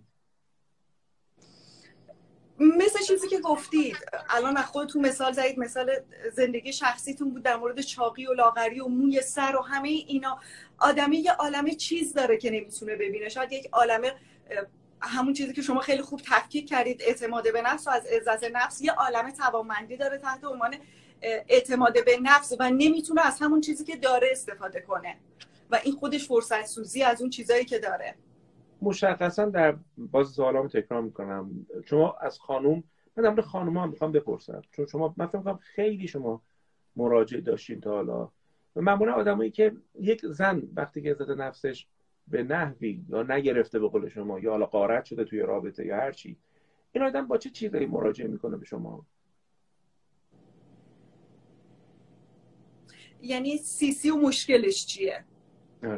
B: مثل چیزی که گفتید الان خودتون مثال زدید، مثال زندگی شخصیتون بود در مورد چاقی و لاغری و موی سر و همه اینا. آدمی یه عالمه چیز داره که نمیتونه ببینه. شاید یک عالمه همون چیزی که شما خیلی خوب تفکیک کردید، اعتماد به نفس و از عزت نفس، یه عالمه توانمندی داره تحت عنوان اعتماد به نفس و نمیتونه از همون چیزی که داره استفاده کنه و این خودش فرصت سوزی از اون چیزایی که داره.
A: مشخصا در باز سوالامو تکرار میکنم، شما از خانوم، من در مورد خانوما هم میخوام بپرسم، چون شما من فکر میکنم خیلی شما مراجعه داشتین تا حالا. معمولا آدمایی که یک زن وقتی که عزت نفسش به نحوی یا نگرفته به قول شما یا حالا غارت شده توی رابطه یا هر چی، این آدم با چه چیزایی مراجعه میکنه به شما؟
B: یعنی سیسی و مشکلش چیه؟
A: اه.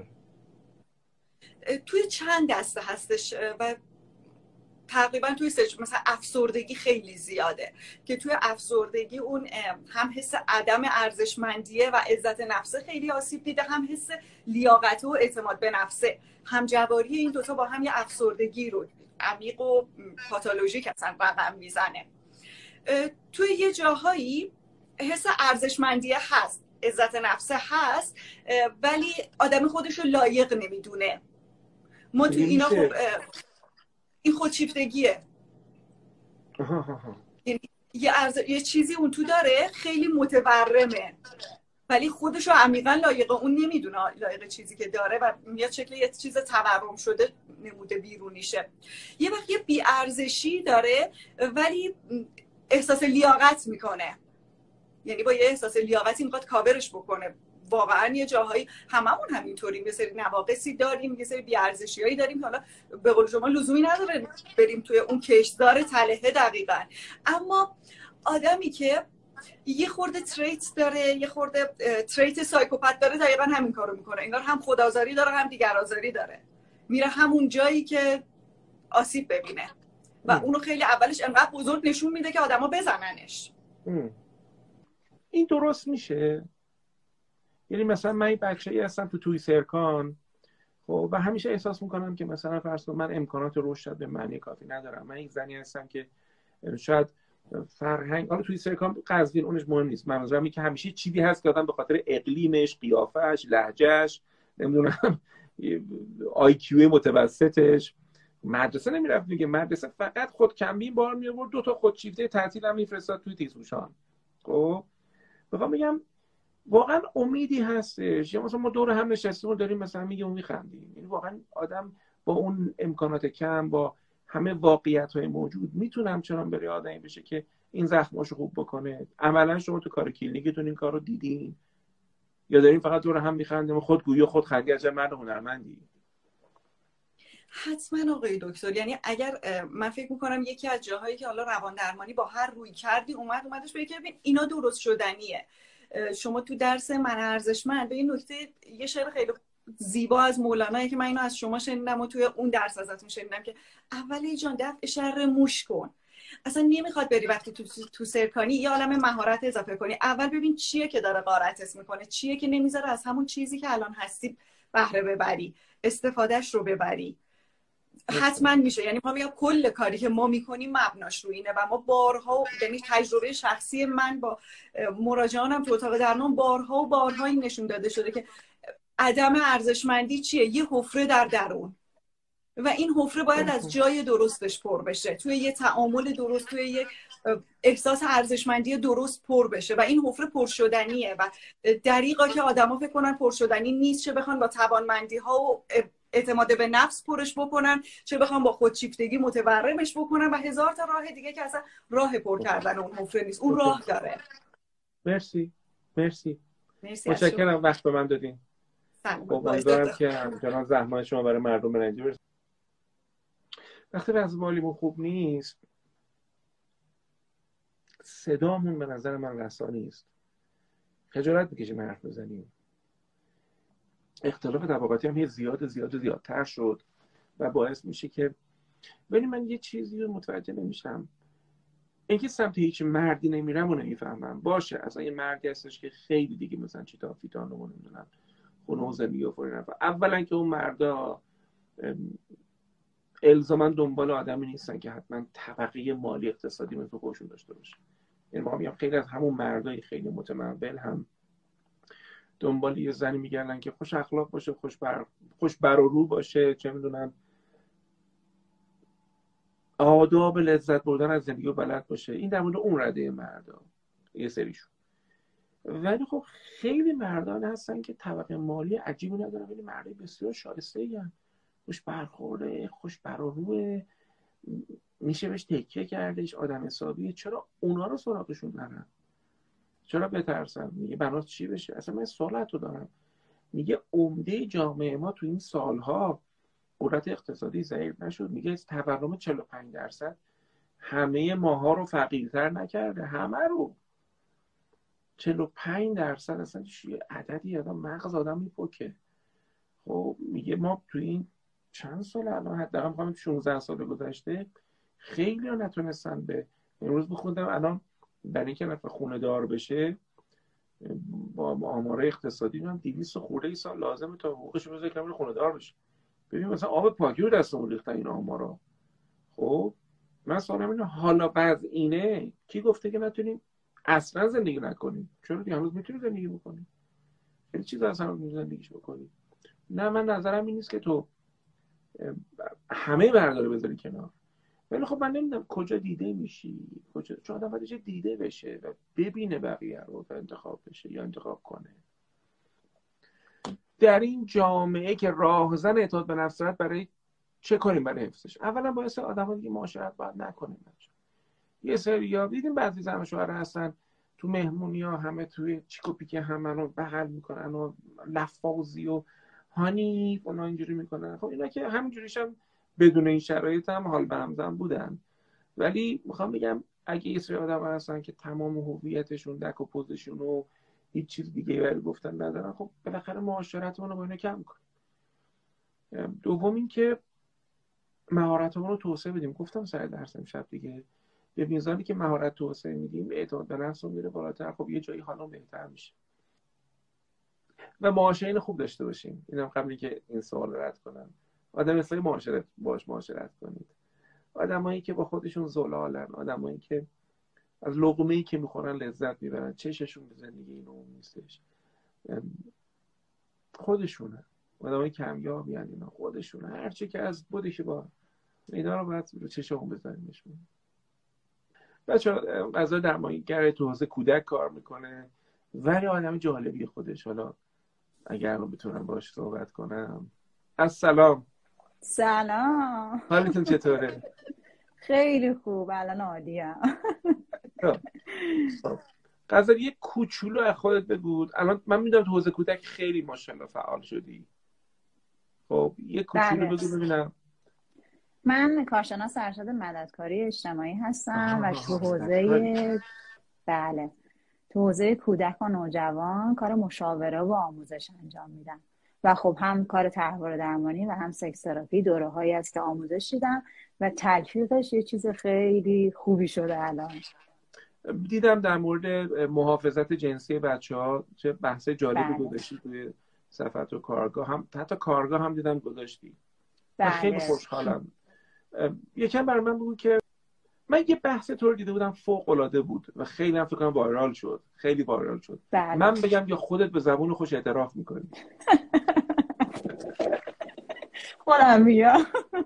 B: توی چند دسته هستش و تقریبا توی سج... مثلا افسردگی خیلی زیاده که توی افسردگی اون هم حس عدم ارزشمندیه و عزت نفسه خیلی آسیب دیده، هم حس لیاقت و اعتماد به نفسه. هم جواری این دوتا با هم یه افسردگی رو عمیق و پاتولوژیک اصلا رقم میزنه. توی یه جاهایی حس ارزشمندیه هست، عزت نفسه هست، ولی آدم خودش رو لایق نمیدونه. ما تو اینا خب این خودشیفتگیه. یعنی یه, عرض... یه چیزی اون تو داره خیلی متورمه ولی خودشو عمیقا لایق اون نمیدونه، لایق چیزی که داره و میاد شکل یه چیز تورم شده نموده بیرونیشه. یه وقت یه بی‌ارزشی داره ولی احساس لیاقت میکنه، یعنی با یه احساس لیاقتی میخواد کاورش بکنه. واقعا یه جاهایی هممون همینطوریم، یه سری نواقصی داریم، یه سری بی‌ارزشیایی داریم، حالا به قول شما لزومی نداره بریم توی اون کشتزار تلهه دقیقاً. اما آدمی که یه خورده تریت داره، یه خورده تریت سایکوپت داره، دقیقاً همین کارو میکنه. انگار هم خودآزاری داره هم دیگرآزاری داره، میره همون جایی که آسیب ببینه و اونو خیلی اولش انقدر بزرگ نشون میده که آدما بزننش.
A: ام. این درست میشه؟ یعنی مثلا من این بچه‌ای هستم تو توی سرکان، خب و همیشه احساس میکنم که مثلا فرض کن من امکانات رشد به معنی کافی ندارم. من یک زنی هستم که شاید فرهنگ، حالا توی سرکان قزوین اونش مهم نیست، منظورم اینه که همیشه چیزی هست که آدم به خاطر اقلیمش، قیافش، لهجهش، نمیدونم آی کیو متوسطش مدرسه نمیرفت دیگه. مدرسه فقط خود کمبین بار می آورد، دو تا خودشیفته تعطیل هم میفرستاد توی تیزهوشان. خب بخوام بگم واقعا امیدی هستش، یا مثلا ما دور هم نشستیم و داریم مثلا میگیم میخندیم، یعنی واقعا آدم با اون امکانات کم، با همه واقعیت‌های موجود، میتونه همچنان بره آدمی بشه که این زخماشو خوب بکنه. عملا شما تو کار کلینیکتون این کارو دیدین یا دارین فقط دور هم میخندیم و خودگویی و خودخندی از مرد هنرمندی؟
B: حتما آقای دکتر. یعنی اگر من فکر میکنم یکی از جاهایی که حالا روان درمانی با هر روی کردی اومد اومدش بگه که ببین اینا درست شدنیه. شما تو درس من ارزشمند به این نکته یه شعر خیلی زیبا از مولانایی که من اینو از شما شنیدم و توی اون درس ازتون شنیدم که اولی جان دفع شر موش کن. اصلا نمیخواد بری وقتی تو تو سرکانی یه عالمه مهارت اضافه کنی، اول ببین چیه که داره غارتت میکنه، چیه که نمیذاره از همون چیزی که الان هستی بهره ببری، استفادهش رو ببری. حتما میشه. یعنی ما میگم کل کاری که ما میکنیم مبناش رو اینه و ما بارها، یعنی تجربه شخصی من با مراجعانم تو اتاق درمان بارها و بارها این نشون داده شده که عدم ارزشمندی چیه؟ یه حفره در درون و این حفره باید از جای درستش پر بشه، توی یه تعامل درست، توی یه احساس ارزشمندی درست پر بشه و این حفره پرشدنیه و دریغا که آدما فکر کنن پرشدنی نیست، چه بخوان با توانمندی ها و اعتماد به نفس پرش بکنن، چه بخوام با خودشیفتگی متورمش بکنن و هزار تا راه دیگه که اصلا راه پر کردن اون حفره نیست، اون راه داره.
A: مرسی مرسی
B: مرسی،
A: متشکرم وقت به من دادین. امیدوارم که همچنان زحمات شما برای مردم به نتیجه برسه. وقتی وضع مالیمون خوب نیست صدامون به نظر من رسانی است، خجالت میکشیم حرف بزنیم، اختلاف طبقاتی هم زیاد زیاد زیادتر شد و باعث میشه که ولی من یه چیزی رو متوجه نمیشم، اینکه سمت هیچ مردی نمیرم و نمیفهمم. باشه اصلا یه مردی هستش که خیلی دیگه مثلا چی تا فیتان رو نمیدونم خونه و زندگی و فوری نفر، اولا که اون مردا الزاما دنبال آدمی نیستن که حتما طبقه مالی اقتصادی مثل خودشون داشته باشه. یعنی ما میگم خیلی از همون مردای خیلی متمول هم دنبال یه زنی میگردن که خوش اخلاق باشه، خوش بر خوش بر و رو باشه، چه میدونم آداب لذت بردن از زندگی رو بلد باشه. این در مورد اون رده مردا یه سریشون. ولی خب خیلی مردان هستن که طبقه مالی عجیبی ندارن ولی مردای بسیار شایسته‌ای هستن، خوش برخورده، خوش بر و روه، میشه بهش تکیه کردش، آدم حسابیه. چرا اونا رو سراغشون نرن؟ چرا بترسن؟ میگه بنات چی بشه؟ اصلا من سوالت رو دارم. میگه عمده جامعه ما تو این سالها قدرت اقتصادی ضعیف نشد، میگه تورم چهل و پنج درصد همه ماها رو فقیرتر نکرده، همه رو. چهل و پنج درصد اصلا چیه عددی؟ آدم مغز آدم میپکه. خب میگه ما تو این چند سال الان حداقل میگم شانزده سال گذشته خیلی ها نتونستن به امروز بخوندم الان برای اینکه نفر خونه دار بشه با آمار اقتصادی هم دویست خورده ای سال لازمه تا حقوقش بذاره که خونه دار بشه. ببین مثلا آب پاکی رو دستمون ریختن این آمارا. خب من سوالم اینه حالا بعد اینه کی گفته که نتونیم اصلا زندگی نکنیم؟ چرا دیگه هنوز میتونیم زندگی بکنیم، خیلی چیزا اصلا میتونیم زندگیش بکنیم. نه من نظرم این نیست که تو همه برداره بذاری کنار، ولی خب من نمیدونم کجا دیده میشی، کجا چون آدم باید دیده بشه و ببینه بقیه رو و انتخاب بشه یا انتخاب کنه. در این جامعه که راهزن اعتماد به نفس دارد برای چه کنیم برای حفظش؟ اولا باعث آدم‌ها دیگه معاشرت باید نکنیم. یه سری یا دیدیم بعضی زن و شوهر هستن تو مهمونی‌ها همه توی چیک و پیک هم رو بغل میکنن و لفاظی و هانی اونا اینجوری میکنن. خب اینا که همینجوریش هم بدون این شرایط هم حال به همزن بودن. ولی میخوام بگم اگه یه سری آدم هستن که تمام هویتشون دک و پوزشون و هیچ چیز دیگه برای گفتن ندارن، خب بالاخره معاشرتمون رو با اینا کم کنیم. دوم این که مهارتمون رو توسعه بدیم. گفتم سر درس امشب دیگه به میزانی که مهارت توسعه میدیم اعتماد به نفس میره بالاتر، خب یه جایی حالا بهتر میشه. و معاشرین خوب داشته باشیم. اینم قبلی که این سوال رد کنم، آدم اصلا معاشرت باش معاشرت کنید. آدمایی که با خودشون زلالن، آدمایی که از لقمه‌ای که میخورن لذت میبرن، چششون به زندگی اینو نیستش، خودشونه. آدمای کمیابی ان اینا، خودشونه. هر چی که از بودی که با اینا رو باید رو چشمون بزنیمشون. بچه‌ها غذا درمانگر تو حوزه کودک کار میکنه ولی آدم جالبی خودش. حالا اگر رو بتونم باش صحبت کنم. السلام.
C: سلام.
A: حالتون چطوره؟
C: خیلی خوب، الان عادیه.
A: غذا یه کوچولو از خودت بگو. الان من میدونم تو حوزه کودک خیلی ماشاءالله فعال شدی. خب یه کوچولو بگو ببینم
C: من کارشناس ارشد مددکاری اجتماعی هستم و تو
A: مددکاری.
C: حوزه بله تو حوزه کودک و نوجوان کار مشاوره و آموزش انجام میدم و خب هم کار تحول درمانی و هم سکس تراپی دوره هایی است که آموزش دیدم و تلفیقش یه چیز خیلی خوبی شده الان.
A: دیدم در مورد محافظت جنسی بچه ها چه بحث جالبی
C: بله
A: گذاشتی توی صفحات و کارگاه هم، حتی کارگاه هم دیدم گذاشتی. من خیلی
C: بله
A: خوشحالم. یکم برای من بگو که من یه بحث تو رو دیده بودم فوق العاده بود و خیلی هم فکر کنم وایرال شد، خیلی وایرال شد.
C: بله
A: من بگم یا خودت به زبون خوش اعتراف میکنی؟
C: خودم بیا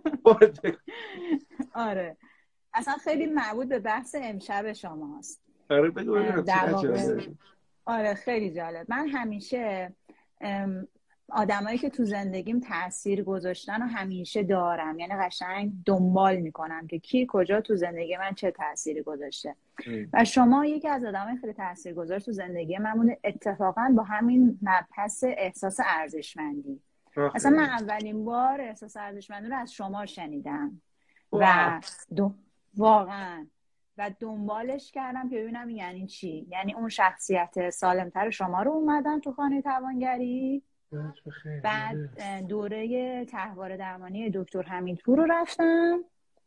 C: آره اصلا خیلی مربوط به بحث امشب شماست.
A: آره بگو ببینم
C: در
A: چقدر
C: واقع
A: جالبه.
C: آره خیلی جالب. من همیشه آدمایی که تو زندگیم تأثیر گذاشتن و همیشه دارم، یعنی قشنگ دنبال میکنم که کی کجا تو زندگی من چه تأثیری گذاشته و شما یکی از آدمای خیلی تاثیرگذار تو زندگی من مونه، اتفاقا با همین مبحث احساس ارزشمندی. اصلا من اولین بار احساس ارزشمندی رو از شما شنیدم و دو... واقعا و دنبالش کردم که ببینم یعنی چی، یعنی اون شخصیت سالمتر شما رو اومدن تو خانه توانگری. بعد دوره تحول درمانی دکتر حمیدپور رو رفتم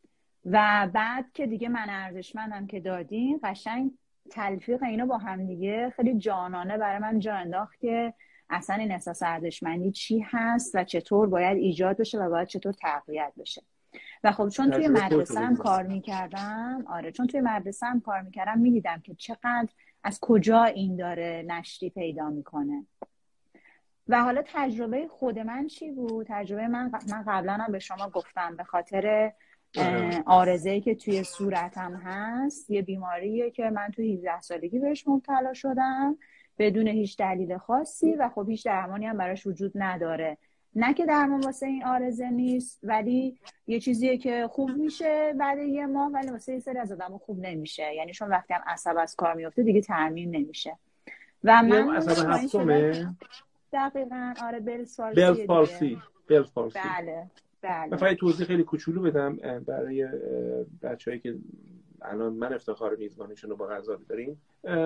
C: و بعد که دیگه من ارزشمندم که دادیم قشنگ تلفیق اینا با هم دیگه خیلی جانانه برای من جا انداخت که اصلا این احساس ارزشمندی چی هست و چطور باید ایجاد بشه و باید چطور تقویت بشه. و خب چون توی مدرسه هم کار میکردم آره چون توی مدرسه هم کار میکردم میدیدم که چقدر از کجا این داره نشری پیدا میکنه. و حالا تجربه خود من چی بود؟ تجربه من من قبلا هم به شما گفتم به خاطر عارضه‌ای که توی صورتم هست، یه بیماریه که من توی هجده سالگی بهش مبتلا شدم بدون هیچ دلیل خاصی و خب هیچ درمانی هم براش وجود نداره. نه که درمان واسه این عارضه نیست، ولی یه چیزیه که خوب میشه بعد یه ماه، ولی واسه یه سری از آدم‌ها خوب نمیشه، یعنی چون وقتی هم عصب از کار میفته دیگه ترمیم نمیشه. و من
A: عصب هفتمه
C: دقیقاً آره بلز فالسی
A: بلز
C: دیگه.
A: فالسی بلز فالسی
C: بله بله.
A: من فقط توضیح خیلی کوچولو بدم برای بچه‌هایی که الان من افتخار میزبانیشون رو با غذا داریم.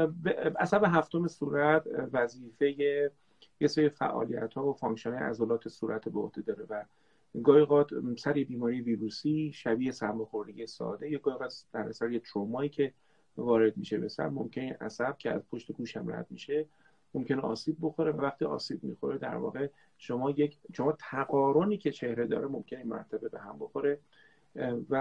A: عصب هفتم صورت وظیفه یه سری فعالیت‌ها و فانکشن‌های عضلات صورت به عهده داره و گاهی اوقات سر بیماری ویروسی شبیه سرماخوردگی ساده یا گاهی اوقات در اثر یه ترومایی که وارد میشه به سر ممکنه عصب که از پشت گوش هم رد میشه ممکنه آسیب بخوره و وقتی آسیب میخوره در واقع شما یک شما تقارنی که چهره داره ممکنه مرتبه به هم بخوره و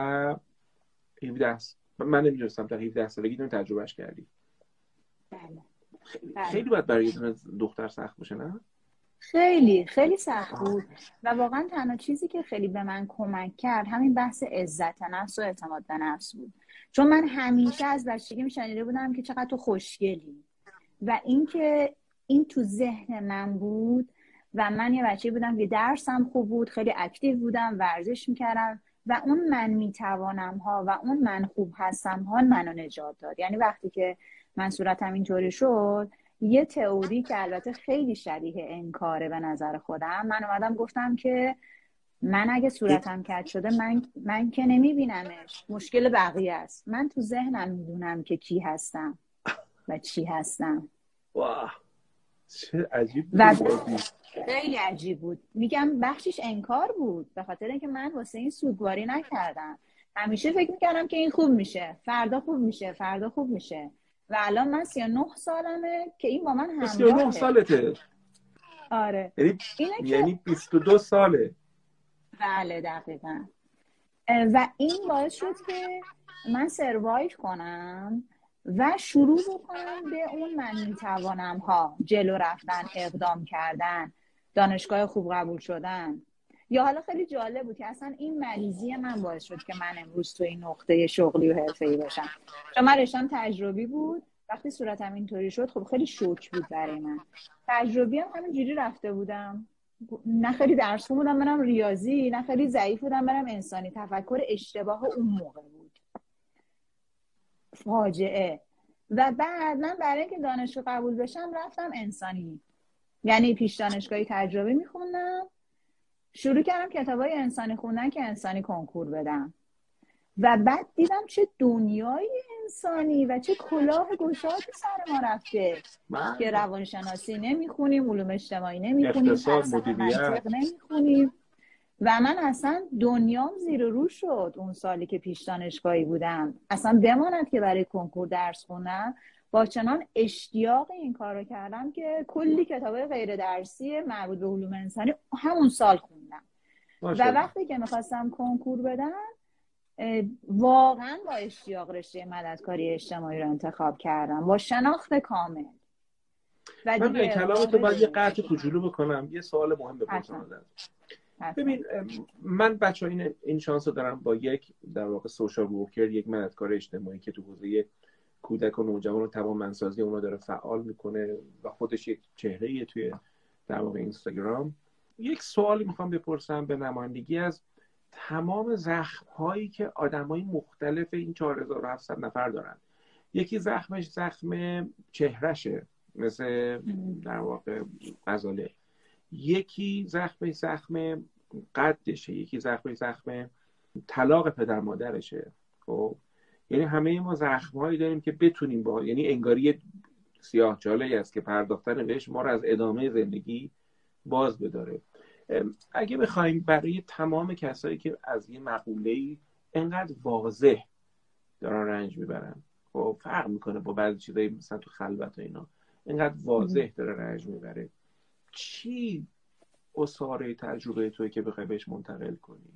A: هفده من نمیدونستم تا هفده سالگی دارم تجربهش کردی.
C: بله.
A: خیلی,
C: بله.
A: خیلی باید برای یه دختر سخت باشه نه؟
C: خیلی خیلی سخت بود و واقعا تنها چیزی که خیلی به من کمک کرد همین بحث عزت نفس و اعتماد به نفس بود، چون من همیشه از بچگی میشنیده بودم که چقدر تو خوشگلی و اینکه این تو ذهن من بود و من یه بچه بودم که درسم خوب بود، خیلی اکتیو بودم، ورزش میکردم و اون من میتوانم ها و اون من خوب هستم ها منو نجات داد. یعنی وقتی که من صورتم اینطوری شد یه تئوری که البته خیلی شبیه انکاره به نظر خودم، من اومدم گفتم که من اگه صورتم کج شده من من که نمیبینمش، مشکل بقیه است، من تو ذهنم میدونم که کی هستم و چی هستم.
A: واه چه عجیب بود.
C: خیلی عجیب بود. میگم بخشش انکار بود به خاطر اینکه من واسه این سوگواری نکردم، همیشه فکر میکردم که این خوب میشه، فردا خوب میشه، فردا خوب میشه و الان من سی و نه سالمه که این با من همراهه.
A: سی و نه سالته؟
C: آره
A: یعنی یعنی
C: که...
A: بیست و دو ساله.
C: بله دقیقاً. و این باعث شد که من سروایو کنم و شروع بکنم به اون من میتوانم ها، جلو رفتن، اقدام کردن، دانشگاه خوب قبول شدن. یا حالا خیلی جالب بود که اصلا این مریضی من باعث شد که من امروز تو این نقطه شغلی و حرفه‌ای باشم، چون من رشتم تجربی بود. وقتی صورتم اینطوری شد خب خیلی شوک بود برای من. تجربی هم همینجوری رفته بودم، نه خیلی درس بودم برم ریاضی، نه خیلی ضعیف بودم برم انسانی. تفکر اشتباه اون موقع بود، فاجعه. و بعد من برای اینکه دانشگاه قبول بشم رفتم انسانی، یعنی پیش دانشگاهی تجربی میخوندم، شروع کردم کتابای انسانی خوندن که انسانی کنکور بدم و بعد دیدم چه دنیای انسانی و چه کلاه گشادی سر ما رفته من... که روانشناسی نمیخونیم، علوم اجتماعی نمیخونیم، فلسفه منطق نمیخونیم و من اصلا دنیام زیر رو شد. اون سالی که پیش دانشگاهی بودم اصلا بماند که برای کنکور درس خوندم، با چنان اشتیاق این کار رو کردم که کلی کتابای غیر درسی مربوط به علوم انسانی همون سال خوندم و وقتی که میخواستم کنکور بدم واقعا با اشتیاق رشته مددکاری اجتماعی رو انتخاب کردم با شناخت کامل.
A: و من به کلامتو باید یه قطع کوچولو بکنم، یه سوال مهم بپرسم ازت. ببین من بچه‌ها این این شانس رو دارم با یک در واقع سوشال ورکر، یک مددکار اجتماعی که تو حوزه کودک و نوجوان و توانمندسازی اونا داره فعال میکنه و خودش یک چهره‌ایه توی در واقع اینستاگرام. یک سوالی میخوام بپرسم به نمایندگی از تمام زخم‌هایی که آدمای مختلف این چهار هزار و هفتصد نفر دارن. یکی زخمش زخم چهرهشه مثل در واقع غزاله، یکی زخمش زخم قدشه، یکی زخمش زخم طلاق پدر مادرشه. خب یعنی همه ما زخم‌هایی داریم که بتونیم با، یعنی انگاری سیاه چاله‌ای است که پرداختن بهش ما رو از ادامه زندگی باز بداره. اگه بخوایم برای تمام کسایی که از یه مقوله‌ای انقدر واضح دارن رنج میبرن، خب فرق میکنه با بعضی چیزایی مثلا تو خلوت و اینا انقدر واضح داره رنج میبره، چی اصاره تجربه توی که بخوای بهش منتقل کنی؟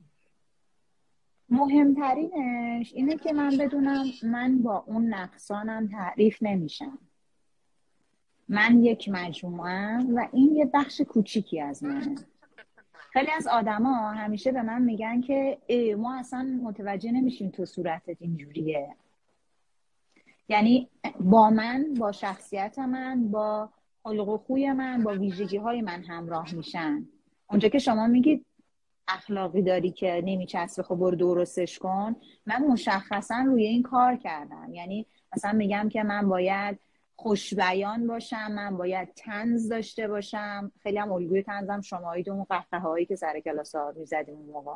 C: مهمترینش اینه که من بدونم من با اون نقصانم تعریف نمیشم. من یک مجموعه‌ام و این یه بخش کوچیکی از منه. خیلی از آدما همیشه به من میگن که ای ما اصلا متوجه نمیشیم تو صورتت اینجوریه. یعنی با من، با شخصیت من، با خلق و خوی من، با ویژگی های من همراه میشن. اونجا که شما میگید اخلاقی داری که نمیچسبه، خب برو درستش کن. من مشخصا روی این کار کردم. یعنی مثلا میگم که من باید خوشبیان باشم، من باید طنز داشته باشم. خیلی هم الگوی طنزم شمایید اون قهقه‌هایی که سر کلاس ها می‌زدیم اون موقع.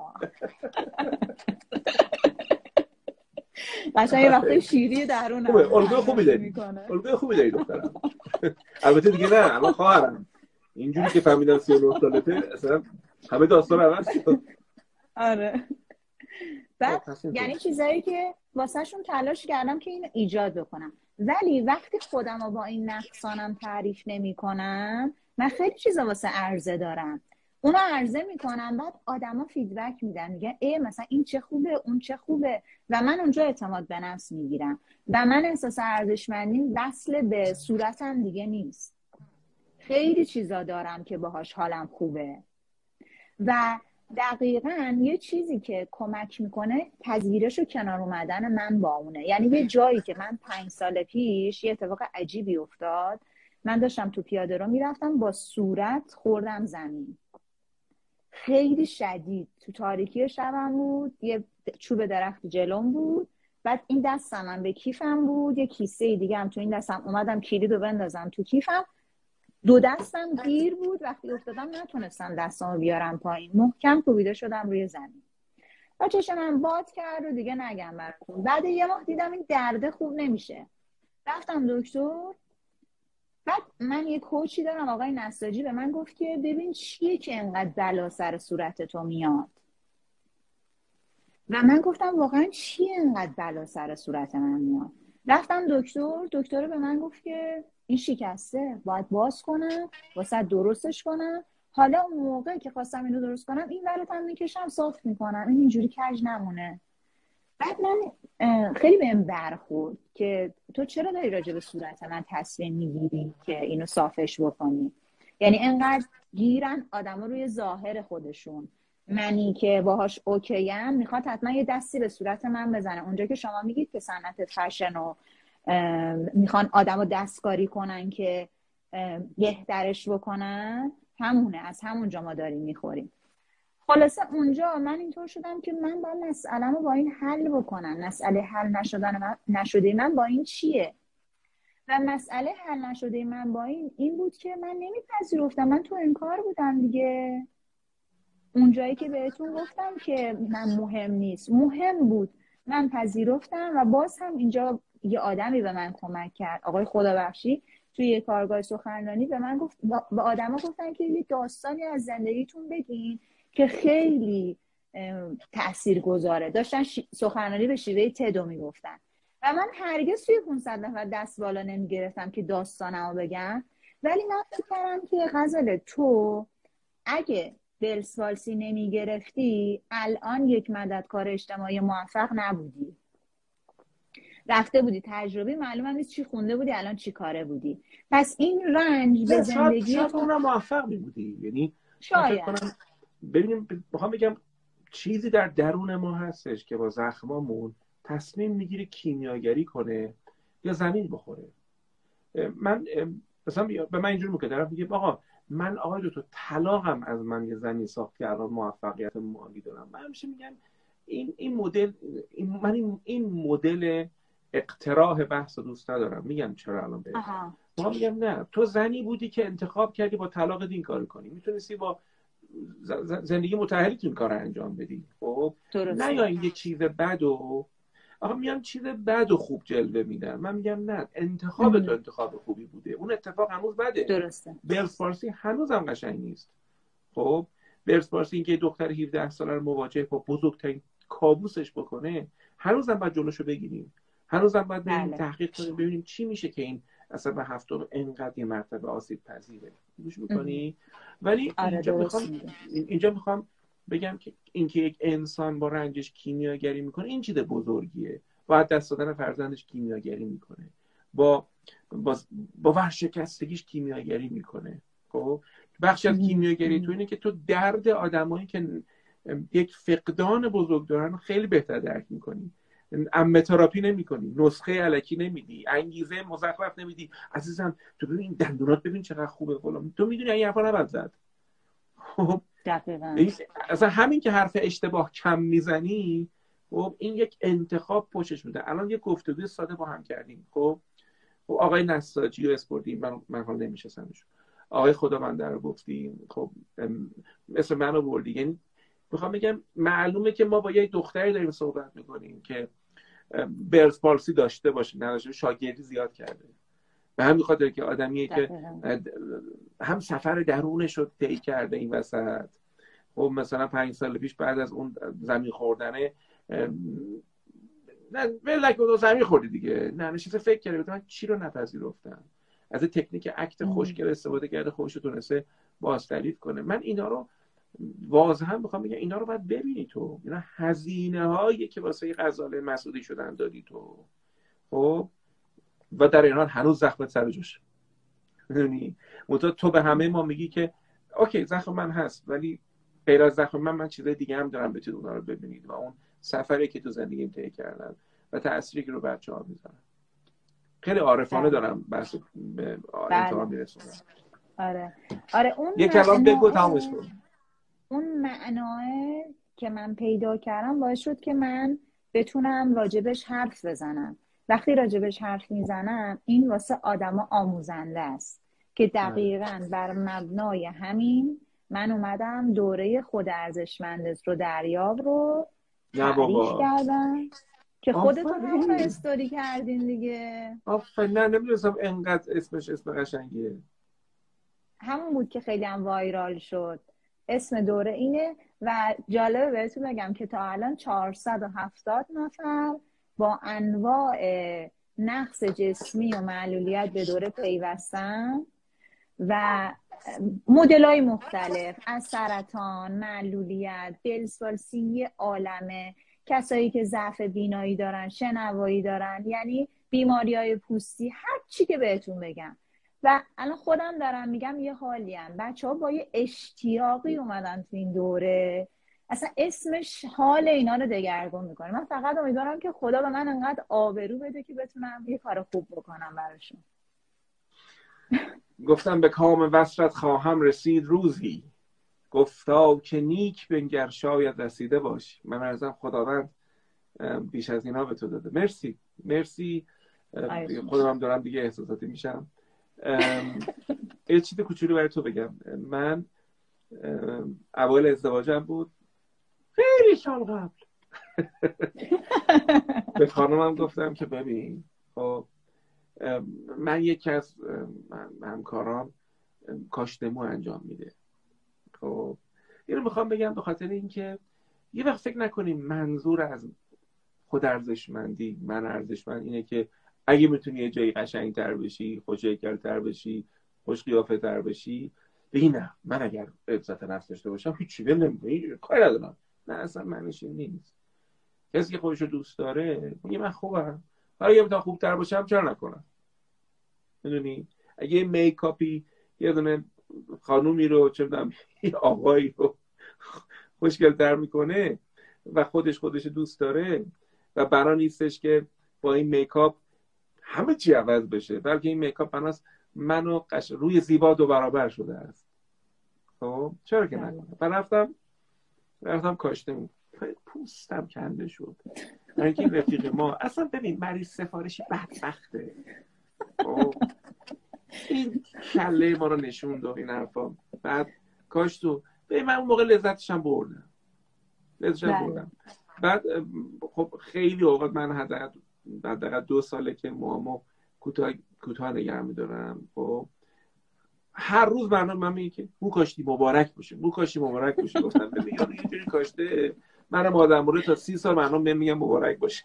C: قشنگ یه وقت شیری درونم.
A: خوبه، الگوی خوبی داری. الگوی خوبی داری دخترم. البته دیگه نه، الان خواهرم. اینجوری که فهمیدم سی و نه سالته اصلا همه داستان عوض شد.
C: آره. بعد یعنی چیزایی که واسهشون تلاش کردم که اینو ایجاد بکنم، ولی وقتی خودم رو با این نقصانم تعریف نمی کنم، من خیلی چیزا واسه عرضه دارم، اونو عرضه میکنم، بعد آدما فیدبک میدن، میگن ای مثلا این چه خوبه، اون چه خوبه، و من اونجا اعتماد به نفس میگیرم و من احساس ارزشمندی وصل به صورتم دیگه نیست. خیلی چیزا دارم که باهاش حالم خوبه و دقیقاً یه چیزی که کمک میکنه پذیرش و کنار اومدن من با اونه. یعنی یه جایی که من پنج سال پیش یه اتفاق عجیبی افتاد، من داشتم تو پیاده رو میرفتم، با صورت خوردم زمین، خیلی شدید، تو تاریکی شبم بود، یه چوب درخت جلوم بود، بعد این دستم هم به کیفم بود، یه کیسه دیگه هم تو این دستم، اومدم کلید رو بندازم تو کیفم، دو دستم گیر بود، وقتی افتادم نتونستم دستامو بیارم پایین، محکم کوبیده شدم روی زمین و چشم من باد کرد و دیگه نگم براتون. بعد یه ماه دیدم این درده خوب نمیشه، رفتم دکتر. بعد من یه کوچی دارم آقای نساجی، به من گفت که ببین چیه که انقدر بلا سر صورت تو میاد، و من گفتم واقعا چیه انقدر بلا سر صورت من میاد. رفتم دکتر، دکتر به من گفت که این شکسته، باید باز کنم واسه درستش کنم. حالا اون موقع که خواستم اینو درست کنم این ورتم میکشم صاف میکنم، این اینجوری کج نمونه. بعد من خیلی بهم برخورد که تو چرا داری راجع به صورت من تصمیم میگیری که اینو صافش بکنی. یعنی انقدر گیرن آدما روی ظاهر خودشون، منی که باهاش اوکیم میخواد حتما یه دستی به صورت من بزنه. اونجا که شما میگید که صنعت فشن و میخوان آدمو دستکاری کنن که بهترش بکنن، همونه، از همونجا ما داریم میخوریم. خلاصه اونجا من اینطور شدم که من باید مسئله‌مو با این حل بکنم. مسئله حل نشدن من نشده من با این چیه؟ و مسئله حل نشده من با این این بود که من نمیپذیرفتم، من تو انکار بودم دیگه. اونجایی که بهتون گفتم که من مهم نیست، مهم بود، من پذیرفتم و باز هم اینجا یه آدمی به من کمک کرد، آقای خدابخشی، توی یه کارگاه سخنرانی به من گفت، به آدما گفتن که یه داستانی از زندگیتون بگین که خیلی تاثیرگذاره. داشتن سخنرانی به شیوه تدو میگفتن و من هرگز توی پانصد نفر دست بالا نمیگرفتم که داستانمو بگم، ولی من فکر کردم که غزل تو اگه بلس والسی نمیگرفتی الان یک مددکار اجتماعی موفق نبودی، رفته بودی تجربی، معلوم نیست چی خونده بودی، الان چی کاره بودی. پس این رنج به زندگی
A: شاید تو اونم موفق می بودی. یعنی
C: شاید
A: ببینیم، میخوام بگم چیزی در درون ما هستش که با زخمامون تصمیم میگیره کیمیاگری کنه یا زمین بخوره. من مثلا به من اینجوری میگه، طرف میگه آقا من آقای دکتر طلاقم از من یه زمین ساخت که الان موفقیت مالی دارم. من همیشه میگم این این مدل این من این, این مدل اقتراح بحث رو دوست ندارم. میگم چرا الان بهت ما میگم نه، تو زنی بودی که انتخاب کردی با طلاق این کارو کنی، میتونستی با زندگی متأهلی این کار رو انجام بدی. خب نه یا این یه چیز بد و آقا میگم چیز بد و خوب جلوه میدن. من میگم نه، انتخاب تو انتخاب خوبی بوده، اون اتفاق هنوز بده.
C: درسته.
A: بلس فارسی هنوز هم قشنگ نیست. خب بلس فارسی اینکه دختر هفده ساله رو مواجه با بزرگترین کابوسش بکنه، هنوز هم باید جلوشو بگیریم، هنوز هم باید بریم تحقیق کنیم ببینیم چی میشه که این اصلا به هفتم انقدر یه مرتبه آسیب پذیره. گوش میکنی؟ ولی
C: آره
A: اینجا میخوام اینجا میخوام بگم که اینکه یک انسان با رنجش کیمیاگری میکنه این چیز بزرگیه. با دست دادن فرزندش کیمیاگری میکنه، با با, با ورشکستگیش کیمیاگری میکنه. خب بخشی از کیمیاگری تو اینه که تو درد آدمایی که یک فقدان بزرگ دارن خیلی بهتر درک میکنی. عمه تراپی نمی‌کنی، نسخه الکی نمیدی، انگیزه مزخرف نمیدی. عزیزم تو ببین دندونات ببین چقدر خوبه فلان، تو میدونی این حرفا نباید زد. خب
C: دقیقاً
A: اصلا همین که حرف اشتباه کم میزنی، خب این یک انتخاب پشتش میده. الان یه گفتگوی ساده با هم کردیم. خب آقای نساجی و اسپورتی، من من حال نمی‌شناسمش، آقای خدابنده رو گفتیم، خب مثل منو بردی. یعنی میخوام بگم معلومه که ما با یه دختری داریم صحبت میکنیم که بلس پالسی داشته باشه، نداشته، شاگردی زیاد کرده، به همین خاطر که آدمیه که هم سفر درونش رو طی کرده این وسط. خب مثلا پنج سال پیش بعد از اون زمین خوردنه، نه ولک دو زمین خوردی دیگه، نه نشسته فکر کرده من چی رو نپذیرفتم، از تکنیک اکت خوشگل استفاده کرده، خودش رو تونسته باز تعریف کنه. من اینا رو واضحا میخوام بگم اینا رو باید ببینی تو، اینا هزینه هایی که واسه غزاله مسعودی شدن دادی تو. خب و در این حال هنوز زخمت سر جاشه. میدونی منتها تو به همه ما میگی که اوکی زخم من هست، ولی غیر از زخم من من چیزای دیگه هم دارم، بتونید اونا رو ببینید و اون سفری که تو زندگیم طی کردن و تأثیری که رو بچه‌ها میذارن. خیلی عارفانه دارم بحث به انتها میرسونم.
C: آره آره اون
A: یک کلام بگو تمامش کن.
C: اون معناه که من پیدا کردم باعث شد که من بتونم راجبش حرف بزنم. وقتی راجبش حرف میزنم این واسه آدما آموزنده است که دقیقاً بر مبنای همین من اومدم دوره خود ارزشمند رو دریاب رو تعریف کردم که خودتون هم استوری کردین دیگه.
A: آفرین. نه نمیدونستم انقدر اسمش اسم قشنگیه.
C: همون بود که خیلی هم وایرال شد. اسم دوره اینه و جالبه بهتون بگم که تا الان چهارصد و هفتاد نفر با انواع نقص جسمی و معلولیت به دوره پیوستن و مدل‌های مختلف، از سرطان، معلولیت، بلس والسی عالمه، کسایی که ضعف بینایی دارن، شنوایی دارن، یعنی بیماری‌های پوستی، هر چی که بهتون بگم. و الان خودم دارم میگم یه حالیم، بچه ها با یه اشتیاقی اومدن تو این دوره، اصلا اسمش حال اینا رو دگرگون میکنه. من فقط امیدوارم که خدا به من انقدر آبرو بده که بتونم یه کار خوب بکنم براشون.
A: گفتم به کام وصلت خواهم رسید روزی، گفتا که نیک بنگر شاید رسیده باش. من ارزم خداوند بیش از اینا به تو داده. مرسی مرسی. خودم هم دارم دیگه احساساتی میشم. یه چیز کوچولو برای تو بگم. من اول ازدواجم بود خیلی سال قبل. به خانمم گفتم که ببین خب من یکی از همکارام کاشتمو انجام میده. خب اینو میخوام بگم به خاطر اینکه یه وقت فکر نکنیم منظور از خود ارزشمندی، من ارزشمند اینه که اگه میتونی یه جایی قشنگ‌تر بشی، خوش هیکل‌تر بشی، خوش قیافه‌تر بشی، بگی نه من اگر عزت نفس داشته باشم هیچ چیزی نمی‌کنم، کاری ندارم. نه اصلا معنیش این نیست. کسی که خودش رو دوست داره میگه من خوبم، حالا اگه تا خوبتر باشم چرا نکنم. میدونی اگه میکاپی یه دونه خانومی رو چه می‌دونم یه آقایی رو خوشگل‌تر میکنه و خودش خودش دوست داره و بنا نیستش که با این میکاپ همه چی عوض بشه، بلکه این میکاپ بناست منو قش... روی زیبا دو برابر شده است. خب چرا که نکنم. من رفتم رفتم کاشتم، پوستم کنده شد. اینکه این رفیق ما اصلا ببین مریض سفارشی بدبخته. خب این کله ما رو نشوند و این حرفا. بعد کاشتو ببین من اون موقع لذتشم بردم لذتشم بردم. بعد خب خیلی اوقات من حداقل حداقل دو ساله که موامو کوتاه کوتاه نگه می‌دارم. خب هر روز برنامه من میگه که مو کاشتی مبارک باشه، مو کاشتی مبارک باشه. گفتم ببین یارو اینجوری کاشته، منم آدم رو تا سی سال برنامه میگم مبارک باشه.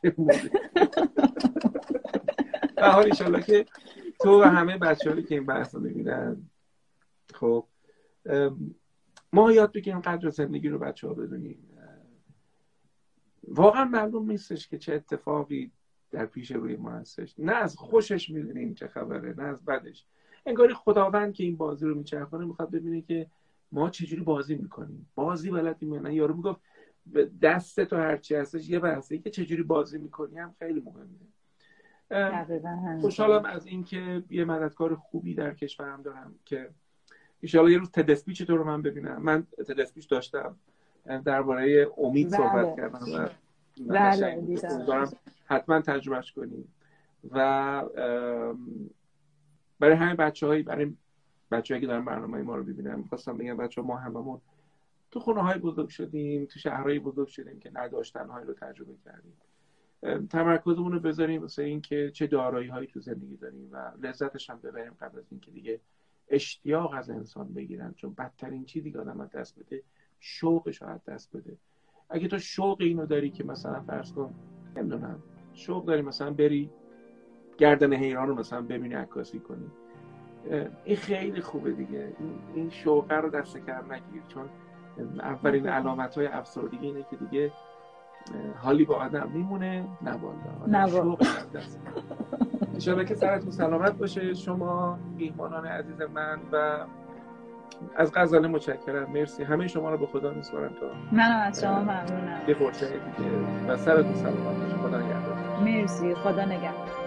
A: و حال ان شاءالله که تو و همه بچه‌هایی که این بحث رو می‌بینن خب ما یاد بگیریم قدر زندگی رو بچه‌ها بدونیم. واقعا معلوم نیستش که چه اتفاقی در پیش روی ما هستش. نه از خوشش میدونیم چه خبره، نه از بدش. انگاری خداوند که این بازی رو میچرخونه میخواد ببینه که ما چجوری بازی میکنیم. بازی بلدیم یا نه. یارو میگفت دست تو هرچی هستش یه بحثه که چجوری بازی میکنی هم خیلی مهمه. خوشحالم از این که یه مددکار خوبی در کشورم دارم که انشالله یه روز تدسپیچ تو رو من ببینم. من تدسپیچ داشتم درباره امید صحبت کردم و
C: بله
A: دارم حتما تجربهش کنیم. و برای همین بچه‌هایی برای بچه‌هایی که دارن برنامه ما رو ببینن می‌خواستم بگم بچه‌ها ما هممون تو خونه‌های بزرگ شدیم، تو شهرهای بزرگ شدیم که نداشتن‌هایی رو تجربه کردیم. تمرکزمون رو بذاریم واسه این که چه دارایی‌هایی تو زندگی داریم و لذتش هم ببریم قبل از این که دیگه اشتیاق از انسان بگیرن. چون بدترین چیزی که آدم از دست بده شوقش رو از دست بده. اگه تو شوق اینو داری که مثلا فرض کن نمیدونم شوق داری مثلا بری گردن حیران رو مثلا ببینی عکاسی کنی، این خیلی خوبه دیگه. این شوق رو دست کم نگیر، چون اولین علامت‌های افسردگی اینه که دیگه حالی با آدم میمونه نه والا شوق از دست. ان شاءالله که سرتون سلامت باشه شما میهمانان عزیز من و از غزاله متشکرم. مرسی. همه شما رو به خدا میسپارم. تا
C: منم از شما ممنونم.
A: یه فرصت دیگه و سرتون سلامت باشه. خدا نگهدار.
C: مرسی. خدا نگهدار.